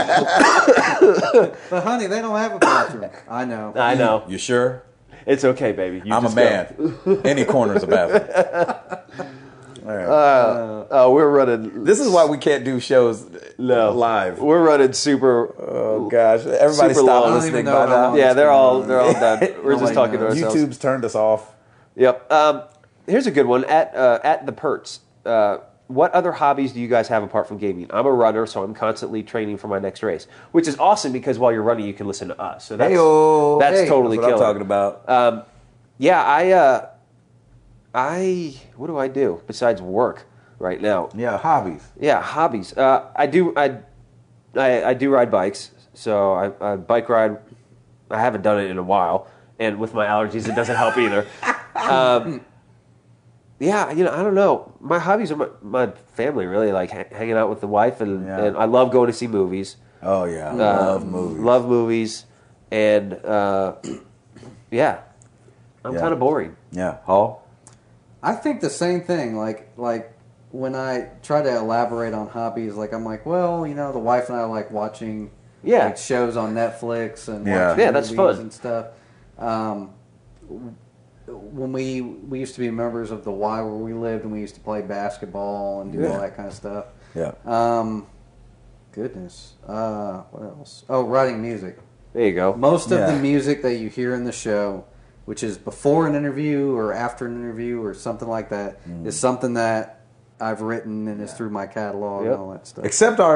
But honey, they don't have a bathroom. I know. I know. You sure? It's okay, baby. You I'm a just go. man. Any corner's a bathroom. All right. Oh, we're running. This is why we can't do shows No. live. We're running super. Oh gosh, everybody Super stop long. listening I don't even by know how now. long Yeah, it's they're been all on. they're all done. We're just Nobody talking to knows. ourselves. YouTube's turned us off. Yep. Um, here's a good one. At uh, at the Perts, uh, what other hobbies do you guys have apart from gaming? I'm a runner, so I'm constantly training for my next race, which is awesome because while you're running, you can listen to us. So that's Heyo. that's Hey. totally That's what I'm killer. talking about. Um, yeah, I uh, I what do I do besides work right now? Yeah, hobbies. Yeah, hobbies. Uh, I do I, I I do ride bikes. So I, I bike ride. I haven't done it in a while, and with my allergies, it doesn't help either. Um, yeah, you know, I don't know. My hobbies are my, my family, really, like ha- hanging out with the wife, and, Yeah. and I love going to see movies. Oh yeah, I Uh, love movies. Love movies, and uh, yeah, I'm Yeah. kind of boring. Yeah, Hall. I think the same thing. Like like when I try to elaborate on hobbies, like I'm like, well, you know, the wife and I like watching Yeah. like shows on Netflix and Yeah. watching Yeah, that's movies fun. and stuff. Um, when we we used to be members of the Y where we lived, and we used to play basketball and do Yeah. all that kind of stuff. Yeah. Um, goodness, uh, what else? Oh, writing music. There you go. Most of Yeah. the music that you hear in the show, which is before an interview or after an interview or something like that, is Mm. something that I've written and is through my catalog Yep. and all that stuff. Except our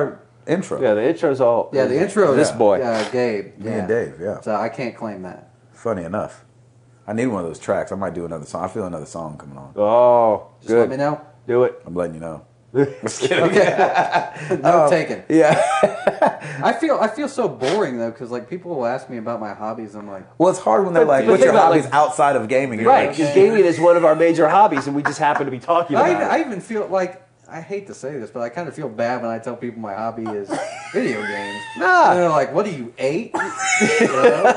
intro. Yeah, the intro's all. Yeah, the intro. This is, boy. uh, Gabe. Me yeah. and Dave, yeah. So I can't claim that. Funny enough. I need one of those tracks. I might do another song. I feel another song coming on. Oh, Just good. let me know. Do it. I'm letting you know. Okay. No taken. Yeah. I feel I feel so boring though because like people will ask me about my hobbies. I'm like, Well, it's hard when they're But- like, but what's think your about, hobbies like- outside of gaming? You're Right, like, because gaming is one of our major hobbies, and we just happen to be talking about I, it. I even feel like I hate to say this, but I kind of feel bad when I tell people my hobby is video games. Nah. And they're like, "What do you eight?" You know?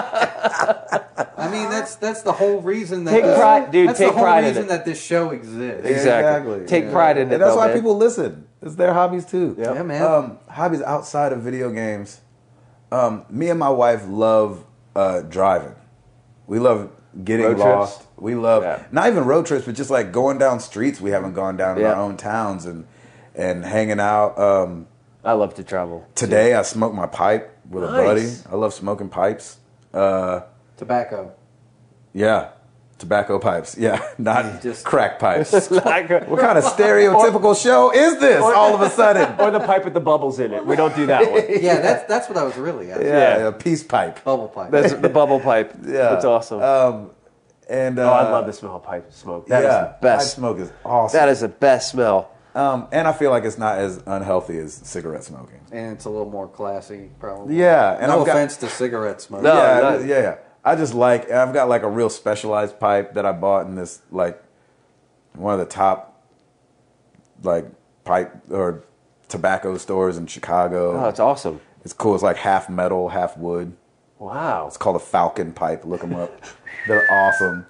I mean, that's that's the whole reason that Take this, pride- dude, That's take the whole pride in reason it. that this show exists. Exactly. Take pride in it, And that's though, why man. people listen. It's their hobbies too. Yep. Yeah, man. Um, hobbies outside of video games. Um, me and my wife love uh, driving. We love getting Road lost. trips? We love Yeah. not even road trips, but just like going down streets we haven't gone down in Yeah. our own towns and and hanging out. Um, I love to travel. today I smoked my pipe with a buddy. Nice. I love smoking pipes. Uh, Tobacco. yeah, tobacco pipes. Yeah, not Just- crack pipes. Like a- What kind of stereotypical show is this? All of a sudden, or the pipe with the bubbles in it. We don't do that one. Yeah, that's that's what I was really at. yeah, Yeah. a peace pipe. Bubble pipe. That's the bubble pipe. Yeah, That's awesome. Um, and uh, oh, I love the smell of pipe smoke. That is yeah, the best. pipe smoke is awesome. That is the best smell. um, and I feel like it's not as unhealthy as cigarette smoking. And it's a little more classy, probably. Yeah, and no I've got- offense to cigarette smoke. No. yeah, not- yeah, yeah. I just like, and I've got like a real specialized pipe that I bought in this like one of the top like pipe or tobacco stores in Chicago. Oh, it's awesome. It's cool. It's like half metal, half wood. Wow. It's called a Falcon pipe. Look them up. They're awesome.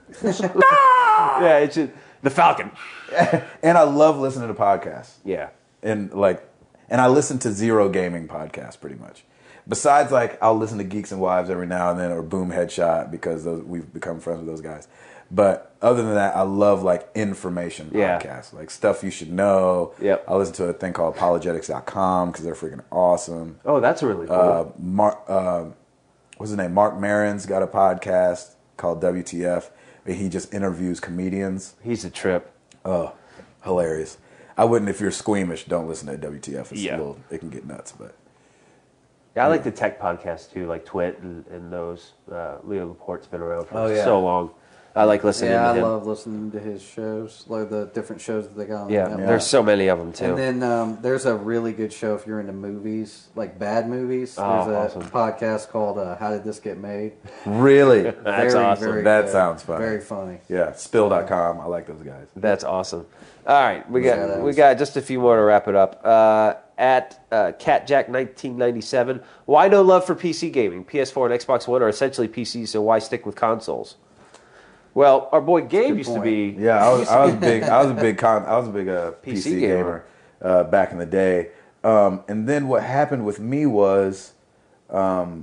Yeah, it's just, the Falcon. And I love listening to podcasts. Yeah. And like, and I listen to zero gaming podcasts pretty much. Besides, like, I'll listen to Geeks and Wives every now and then, or Boom Headshot, because those, we've become friends with those guys. But other than that, I love like information Yeah. podcasts, like stuff you should know. Yep. I listen to a thing called apologetics dot com because they're freaking awesome. Oh, that's really cool. Uh, Mark, uh, what's his name? Mark Maron's got a podcast called W T F. And he just interviews comedians. He's a trip. Oh, hilarious! I wouldn't if you're squeamish. Don't listen to W T F. It's Yeah. a little, it can get nuts, but. Yeah, I like the tech podcasts too, like Twit and, and those. Uh, Leo Laporte's been around for Oh, yeah. so long. I like listening Yeah, to I him. love listening to his shows, like the different shows that they got on the yeah, network. there's so many of them too. And then um, there's a really good show if you're into movies, like bad movies. Oh, There's a awesome. podcast called uh, "How Did This Get Made?" Really? That's very, awesome. Very That good. sounds fun. Very funny. Yeah, spill dot com. I like those guys. That's awesome. All right, we got Yeah, that we was- got just a few more to wrap it up. Uh, at uh, CatJack nineteen ninety-seven, why no love for P C gaming? P S four and Xbox One are essentially P Cs, so why stick with consoles? Well, our boy Gabe Good used point. to be. Yeah, I was, I was big. I was a big. Con, I was a big uh, P C, P C gamer, gamer. uh, back in the day. Um, and then what happened with me was, um,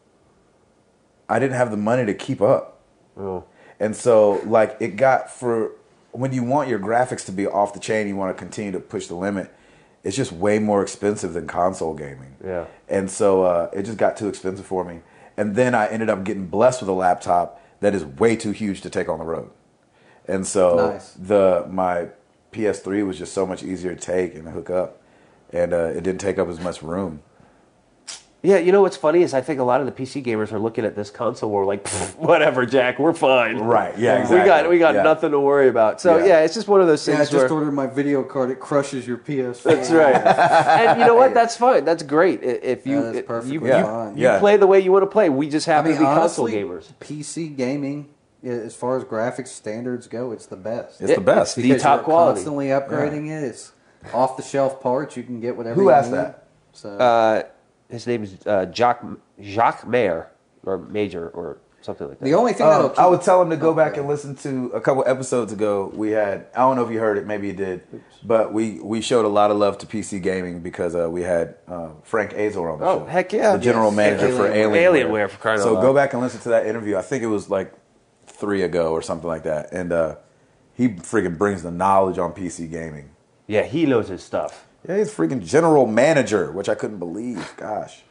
I didn't have the money to keep up. Oh. And so, like, it got for when you want your graphics to be off the chain, you want to continue to push the limit. It's just way more expensive than console gaming. Yeah. And so uh, it just got too expensive for me. And then I ended up getting blessed with a laptop that is way too huge to take on the road. And so Nice. the my P S three was just so much easier to take and hook up, and uh, it didn't take up as much room. Yeah, you know what's funny is I think a lot of the P C gamers are looking at this console war like, "Pfft, whatever, Jack, we're fine. Right? Yeah. We Exactly. got we got Yeah. nothing to worry about. So Yeah. yeah, it's just one of those Yeah, I things just where ordered my video card. It crushes your P S four. that's right. And you know what? That's fine. That's great. I- If you That is if perfectly you, Yeah. you, fine. you Yeah. play the way you want to play. We just I happen mean, to be honestly, console gamers. P C gaming, i- as far as graphics standards go, it's the best. It's the best. the Because top you're quality. Constantly upgrading it. It's off the shelf parts. You can get whatever. Who you asked need. that? So Uh, his name is uh, Jacques Jacques Mayer or Major or something like that. the only thing Um, that'll keep I would tell him to go back Okay. and listen to a couple episodes ago. We had, I don't know if you heard it, maybe you did, but we, we showed a lot of love to P C gaming because uh, we had uh, Frank Azel on the Oh, show. heck yeah. The general Yes. manager for Alienware. Alienware. Alienware, for crying out So loud. go back and listen to that interview. I think it was like three ago or something like that. And uh, he freaking brings the knowledge on P C gaming. Yeah, he knows his stuff. Yeah, he's freaking general manager, which I couldn't believe. Gosh.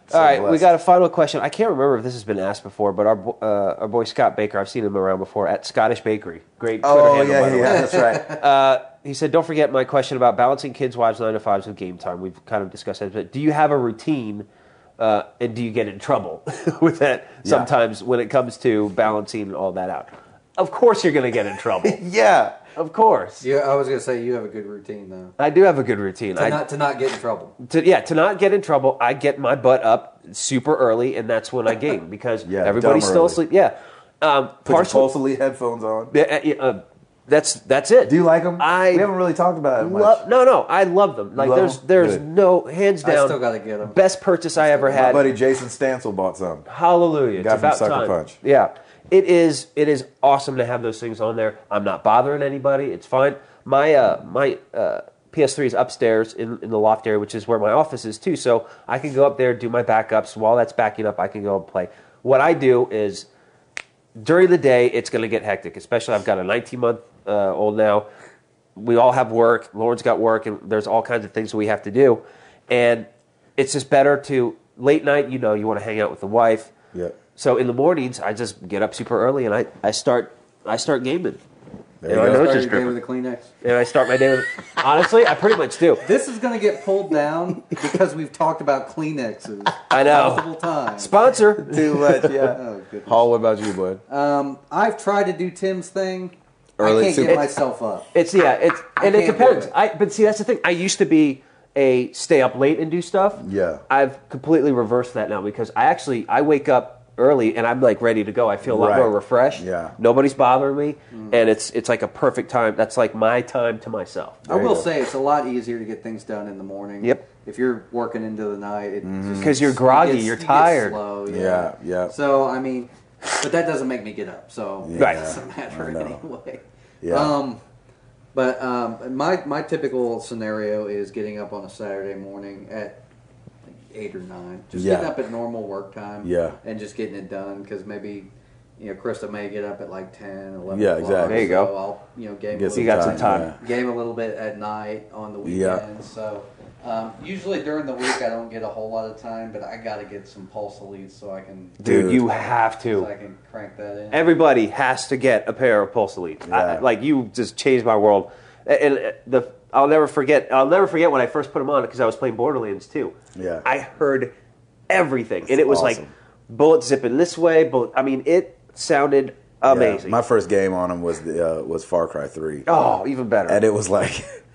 So All right, we blessed. got a final question. I can't remember if this has been asked before, but our bo- uh, our boy Scott Baker, I've seen him around before at Scottish Bakery. Great Twitter Oh handle, yeah, by the yeah, way. that's right. Uh, he said, "Don't forget my question about balancing kids' wives nine to fives with game time." We've kind of discussed that. But do you have a routine, uh, and do you get in trouble with that sometimes when it comes to balancing all that out? Of course, you're going to get in trouble. Yeah. Of course, Yeah, I was gonna say you have a good routine though. I do have a good routine. To I, not to not get in trouble. to, yeah, to not get in trouble, I get my butt up super early, and that's when I game because Yeah, everybody's dumb still early. asleep. Yeah, um, Put your partially- Pulse Elite headphones on. Yeah, uh, yeah, uh, that's that's it. Do you like them? I we haven't really talked about it much. Lo- no, no, I love them. Like love there's them? there's Good. no hands I down. still gotta get 'em. Best purchase I ever My had. buddy Jason Stansel bought some. Hallelujah! Guy It's from about Sucker time. Punch. Yeah, it is. It is awesome to have those things on there. I'm not bothering anybody. It's fine. My uh, my uh, P S three is upstairs in, in the loft area, which is where my office is too. So I can go up there, do my backups. While that's backing up, I can go and play. What I do is during the day, it's going to get hectic. Especially, I've got a nineteen month uh, old now. We all have work. Lauren's got work, and there's all kinds of things we have to do. And it's just better to late night. You know, you want to hang out with the wife. Yeah. So in the mornings, I just get up super early and I, I start I start gaming. There You you know, I go. know it's Start just your day great. with a Kleenex. And I start my day with. Honestly, I pretty much do. This is gonna get pulled down because we've talked about Kleenexes I know. multiple times. Sponsor. Too much, yeah. Oh goodness. Hall, what about you, bud? Um, I've tried to do Tim's thing. Early I can't super- get myself up. It's yeah. It's I and it can't do depends. it. I but see that's the thing. I used to be a stay up late and do stuff. Yeah. I've completely reversed that now because I actually I wake up early and I'm like ready to go. I feel a lot Right. more refreshed. Yeah. Nobody's bothering me, and it's it's like a perfect time. That's like my time to myself. I There you will go. say it's a lot easier to get things done in the morning. Yep. If you're working into the night, it just- 'Cause you're it groggy, gets- you're you get tired. slow, yeah. Yeah, yeah. So I mean, but that doesn't make me get up. So Yeah. Right. it doesn't matter I know. anyway. Yeah. Um, but um, my my typical scenario is getting up on a Saturday morning at like eight or nine, just Yeah. getting up at normal work time. Yeah. And just getting it done because maybe. You know, Krista may get up at like ten, eleven Yeah, o'clock. exactly. There you go. So I'll, you know, game Get a You little got some time. yeah. game a little bit at night on the Yeah. weekends. So um, usually during the week I don't get a whole lot of time, but I got to get some Pulse Elites so I can Dude, Dude. you have so to. I can crank that in. Everybody has to get a pair of Pulse Elites. I, Yeah. like you just changed my world. And uh, the I'll never forget. I'll never forget when I first put them on because I was playing Borderlands too. Yeah. I heard everything, and it was like awesome. bullets zipping this way. Bullet. I mean, it sounded amazing. Yeah, my first game on him was the, uh, was Far Cry three, oh, even better. and it was like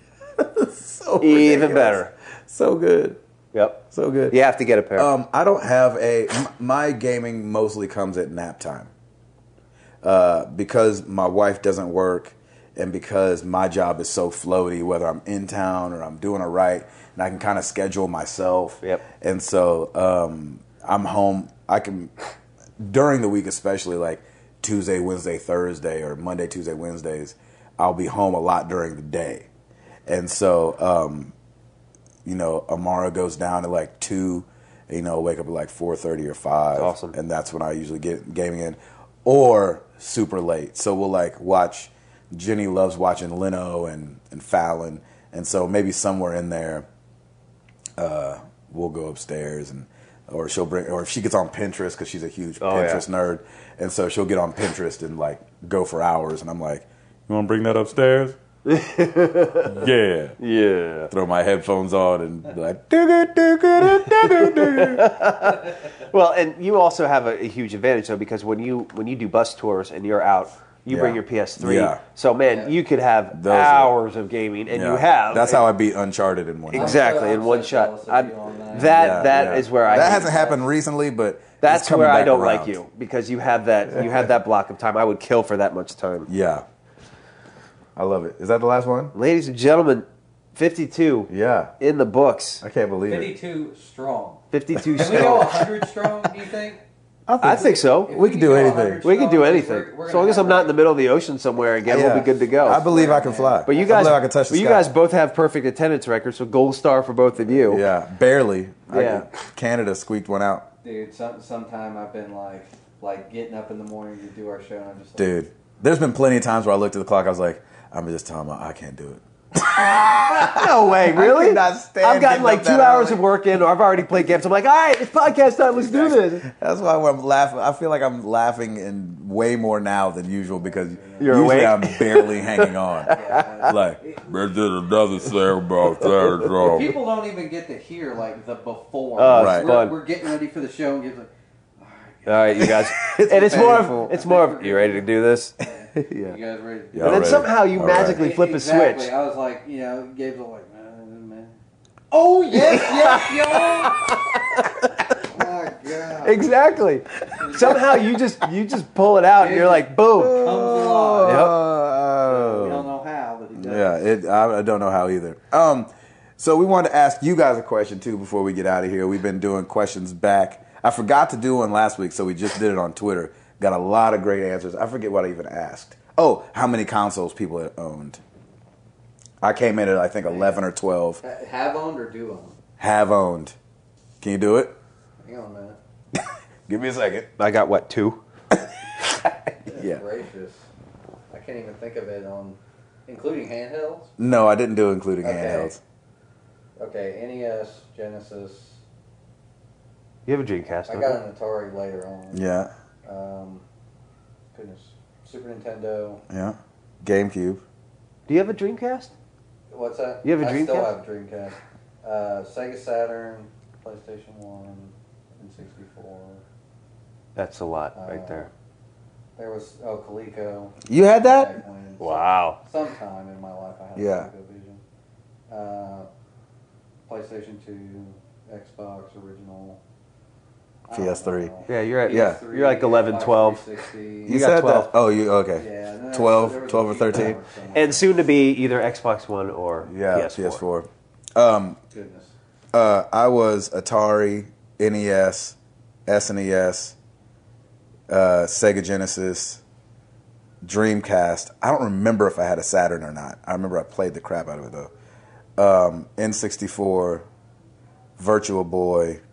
so Even ridiculous. better. so good, Yep. so good. You have to get a pair. Um, I don't have a. m- My gaming mostly comes at nap time, uh, because my wife doesn't work, and because my job is so floaty, whether I'm in town or I'm doing it right, and I can kind of schedule myself. Yep. And so um, I'm home. I can during the week, especially like Tuesday, Wednesday, Thursday, or Monday, Tuesday, Wednesdays. I'll be home a lot during the day, and so. Um, You know, Amara goes down at like two. You know, wake up at like four thirty or five. That's awesome. And that's when I usually get gaming in, or super late. So we'll like watch. Jenny loves watching Leno and and Fallon, and so maybe somewhere in there, uh, we'll go upstairs and. Or she'll bring, or if she gets on Pinterest because she's a huge Oh, Pinterest yeah. nerd, and so she'll get on Pinterest and like go for hours, and I'm like, "You want to bring that upstairs?" Yeah. yeah. Throw my headphones on and be like, "Doo-doo, doo-doo, doo-doo, doo-doo." Well, and you also have a, a huge advantage though because when you when you do bus tours and you're out, you Yeah. bring your P S three. Yeah. So man, Yeah. you could have Those are- hours of gaming, and you Yeah. have. That's how I beat Uncharted in one. night. exactly I'm in so one jealous shot. of I, you on that. that Yeah, that yeah. is where I. That hasn't happened recently, but it's That's coming where I back don't around. like you because you have that you have that block of time. I would kill for that much time. Yeah, I love it. Is that the last one? Ladies and gentlemen, fifty-two Yeah, in the books. I can't believe it. fifty-two strong. fifty-two Can we go strong. one hundred strong, do you think? I think so. If We can do go anything. one hundred We can do strong, anything. we're- we're As gonna long as have I'm not in like- the middle of the ocean somewhere again, Yeah. we'll be good to go. I believe I can fly. But you I guys, believe I can touch the but you sky. guys both have perfect attendance records, so gold star for both of you. Yeah, barely. I- Yeah. Canada squeaked one out, Dude, some sometime I've been like like getting up in the morning to do our show, and I'm just like, dude. There's been plenty of times where I looked at the clock. I was like, I'm just telling my I can't do it. No way, really? could not stand I've gotten getting like up two that hours early. of work in, or I've already played games. I'm like, all right, it's podcast time. Let's do this. That's why when I'm laughing. I feel like I'm laughing and way more now than usual because You're usually awake? I'm barely hanging on. Like, There's another thing about that. So. People don't even get to hear like the before. Oh, Right. we're, fun. we're getting ready for the show and gives like, All right, you guys. It's and it's more painful. of, it's more of, you ready to do this? yeah. you guys ready? Yeah. And then Alrighty. somehow you All magically right. flip a Exactly. switch. I was like, you know, Gabe's all like, man, man. Oh yes, yes, yo. My God. Exactly. Somehow you just you just pull it out and you're like, boom. Comes alive. We Oh. don't know how, but he does. Yeah, it, I, I don't know how either. Um, so we wanted to ask you guys a question too before we get out of here. We've been doing questions back. I forgot to do one last week, so we just did it on Twitter. Got a lot of great answers. I forget what I even asked. Oh, how many consoles people had owned? I came in at I think eleven or twelve. Ha- Have owned or do own? Have owned. Can you do it? Hang on a minute. Give me a second. I got what, two? Yeah. Gracious. I can't even think of it on, including handhelds. No, I didn't do including Okay. handhelds. Okay, N E S, Genesis. You have a Dreamcast, I don't got you? an Atari later on. Yeah, Um, goodness, Super Nintendo. yeah. GameCube. Do you have a Dreamcast? What's that? You have a I still Dreamcast? have a Dreamcast. Uh, Sega Saturn, PlayStation One, and sixty-four. That's a lot Uh, right there. There was oh Coleco. You had that? Back when. Wow. Sometime in my life I had Yeah. a ColecoVision. Uh, PlayStation Two, Xbox original. I P S three. don't know. Yeah, you're at Yeah. P S three, You're like eleven, Xbox twelve. three sixty. You, You got said twelve. that? Oh, you okay? Yeah, and then twelve, there was a twelve or few thirteen. more somewhere. And soon to be either Xbox One or Yeah, P S four. P S four. Um, Goodness. uh, I was Atari, N E S, S N E S, uh, Sega Genesis, Dreamcast. I don't remember if I had a Saturn or not. I remember I played the crap out of it though. Um, N sixty-four, Virtual Boy.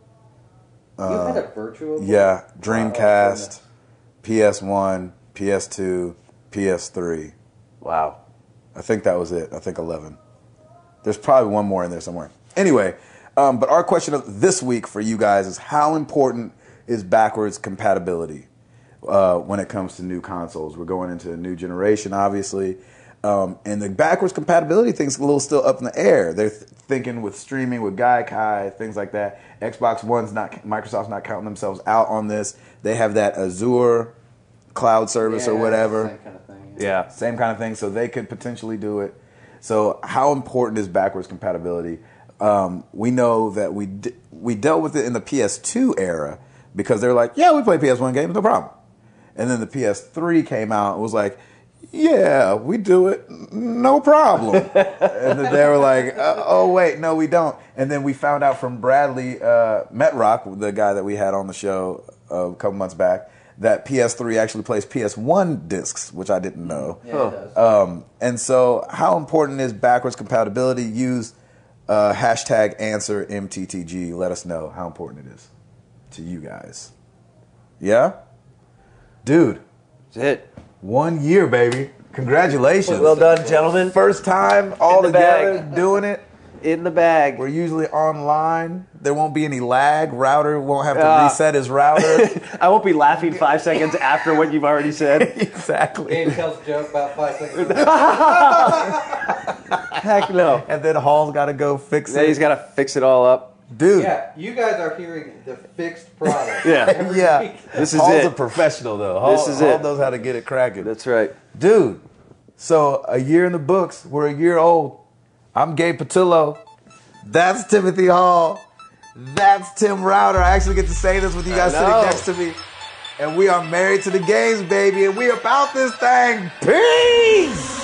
You had a virtual. Boy? Yeah, Oh, Dreamcast, goodness. P S one, P S two, P S three. Wow. I think that was it. I think eleven. There's probably one more in there somewhere. Anyway, um, but our question of this week for you guys is how important is backwards compatibility uh, when it comes to new consoles? We're going into a new generation, obviously. Um, and the backwards compatibility thing's a little still up in the air. They're th- thinking with streaming, with Gaikai, things like that. Xbox One's not, Microsoft's not counting themselves out on this. They have that Azure cloud service Yeah, or whatever. Same kind of thing. Yeah. Same kind of thing, so they could potentially do it. So how important is backwards compatibility? Um, we know that we d- we dealt with it in the P S two era because they're like, yeah, we play P S one games, no problem. And then the P S three came out and was like, yeah, we do it, no problem. And then they were like, uh, oh, wait, no, we don't. And then we found out from Bradley uh, Metrock, the guy that we had on the show a couple months back, that P S three actually plays P S one discs, which I didn't know. Yeah, it does. Um, and so, how important is backwards compatibility? Use uh, hashtag answer M T T G. Let us know how important it is to you guys. Yeah? Dude, That's it. one year, baby. Congratulations. Well done, gentlemen. First time all In the together bag. doing it. In the bag. We're usually online. There won't be any lag. Router won't have to Ah. reset his router. I won't be laughing five seconds after what you've already said. Exactly. Gabe tells a joke about five seconds. Heck no. And then Hall's got to go fix Then it. he's got to fix it all up. Dude. Yeah, you guys are hearing the fixed product. Yeah. every Yeah. week. This is Hall's it. a professional, though. Hall, This is Hall it. knows how to get it cracking. That's right. Dude, so a year in the books. We're a year old. I'm Gabe Patillo. That's Timothy Hall. That's Tim Router. I actually get to say this with you guys I sitting know. next to me. And we are married to the games, baby. And we about this thing. Peace!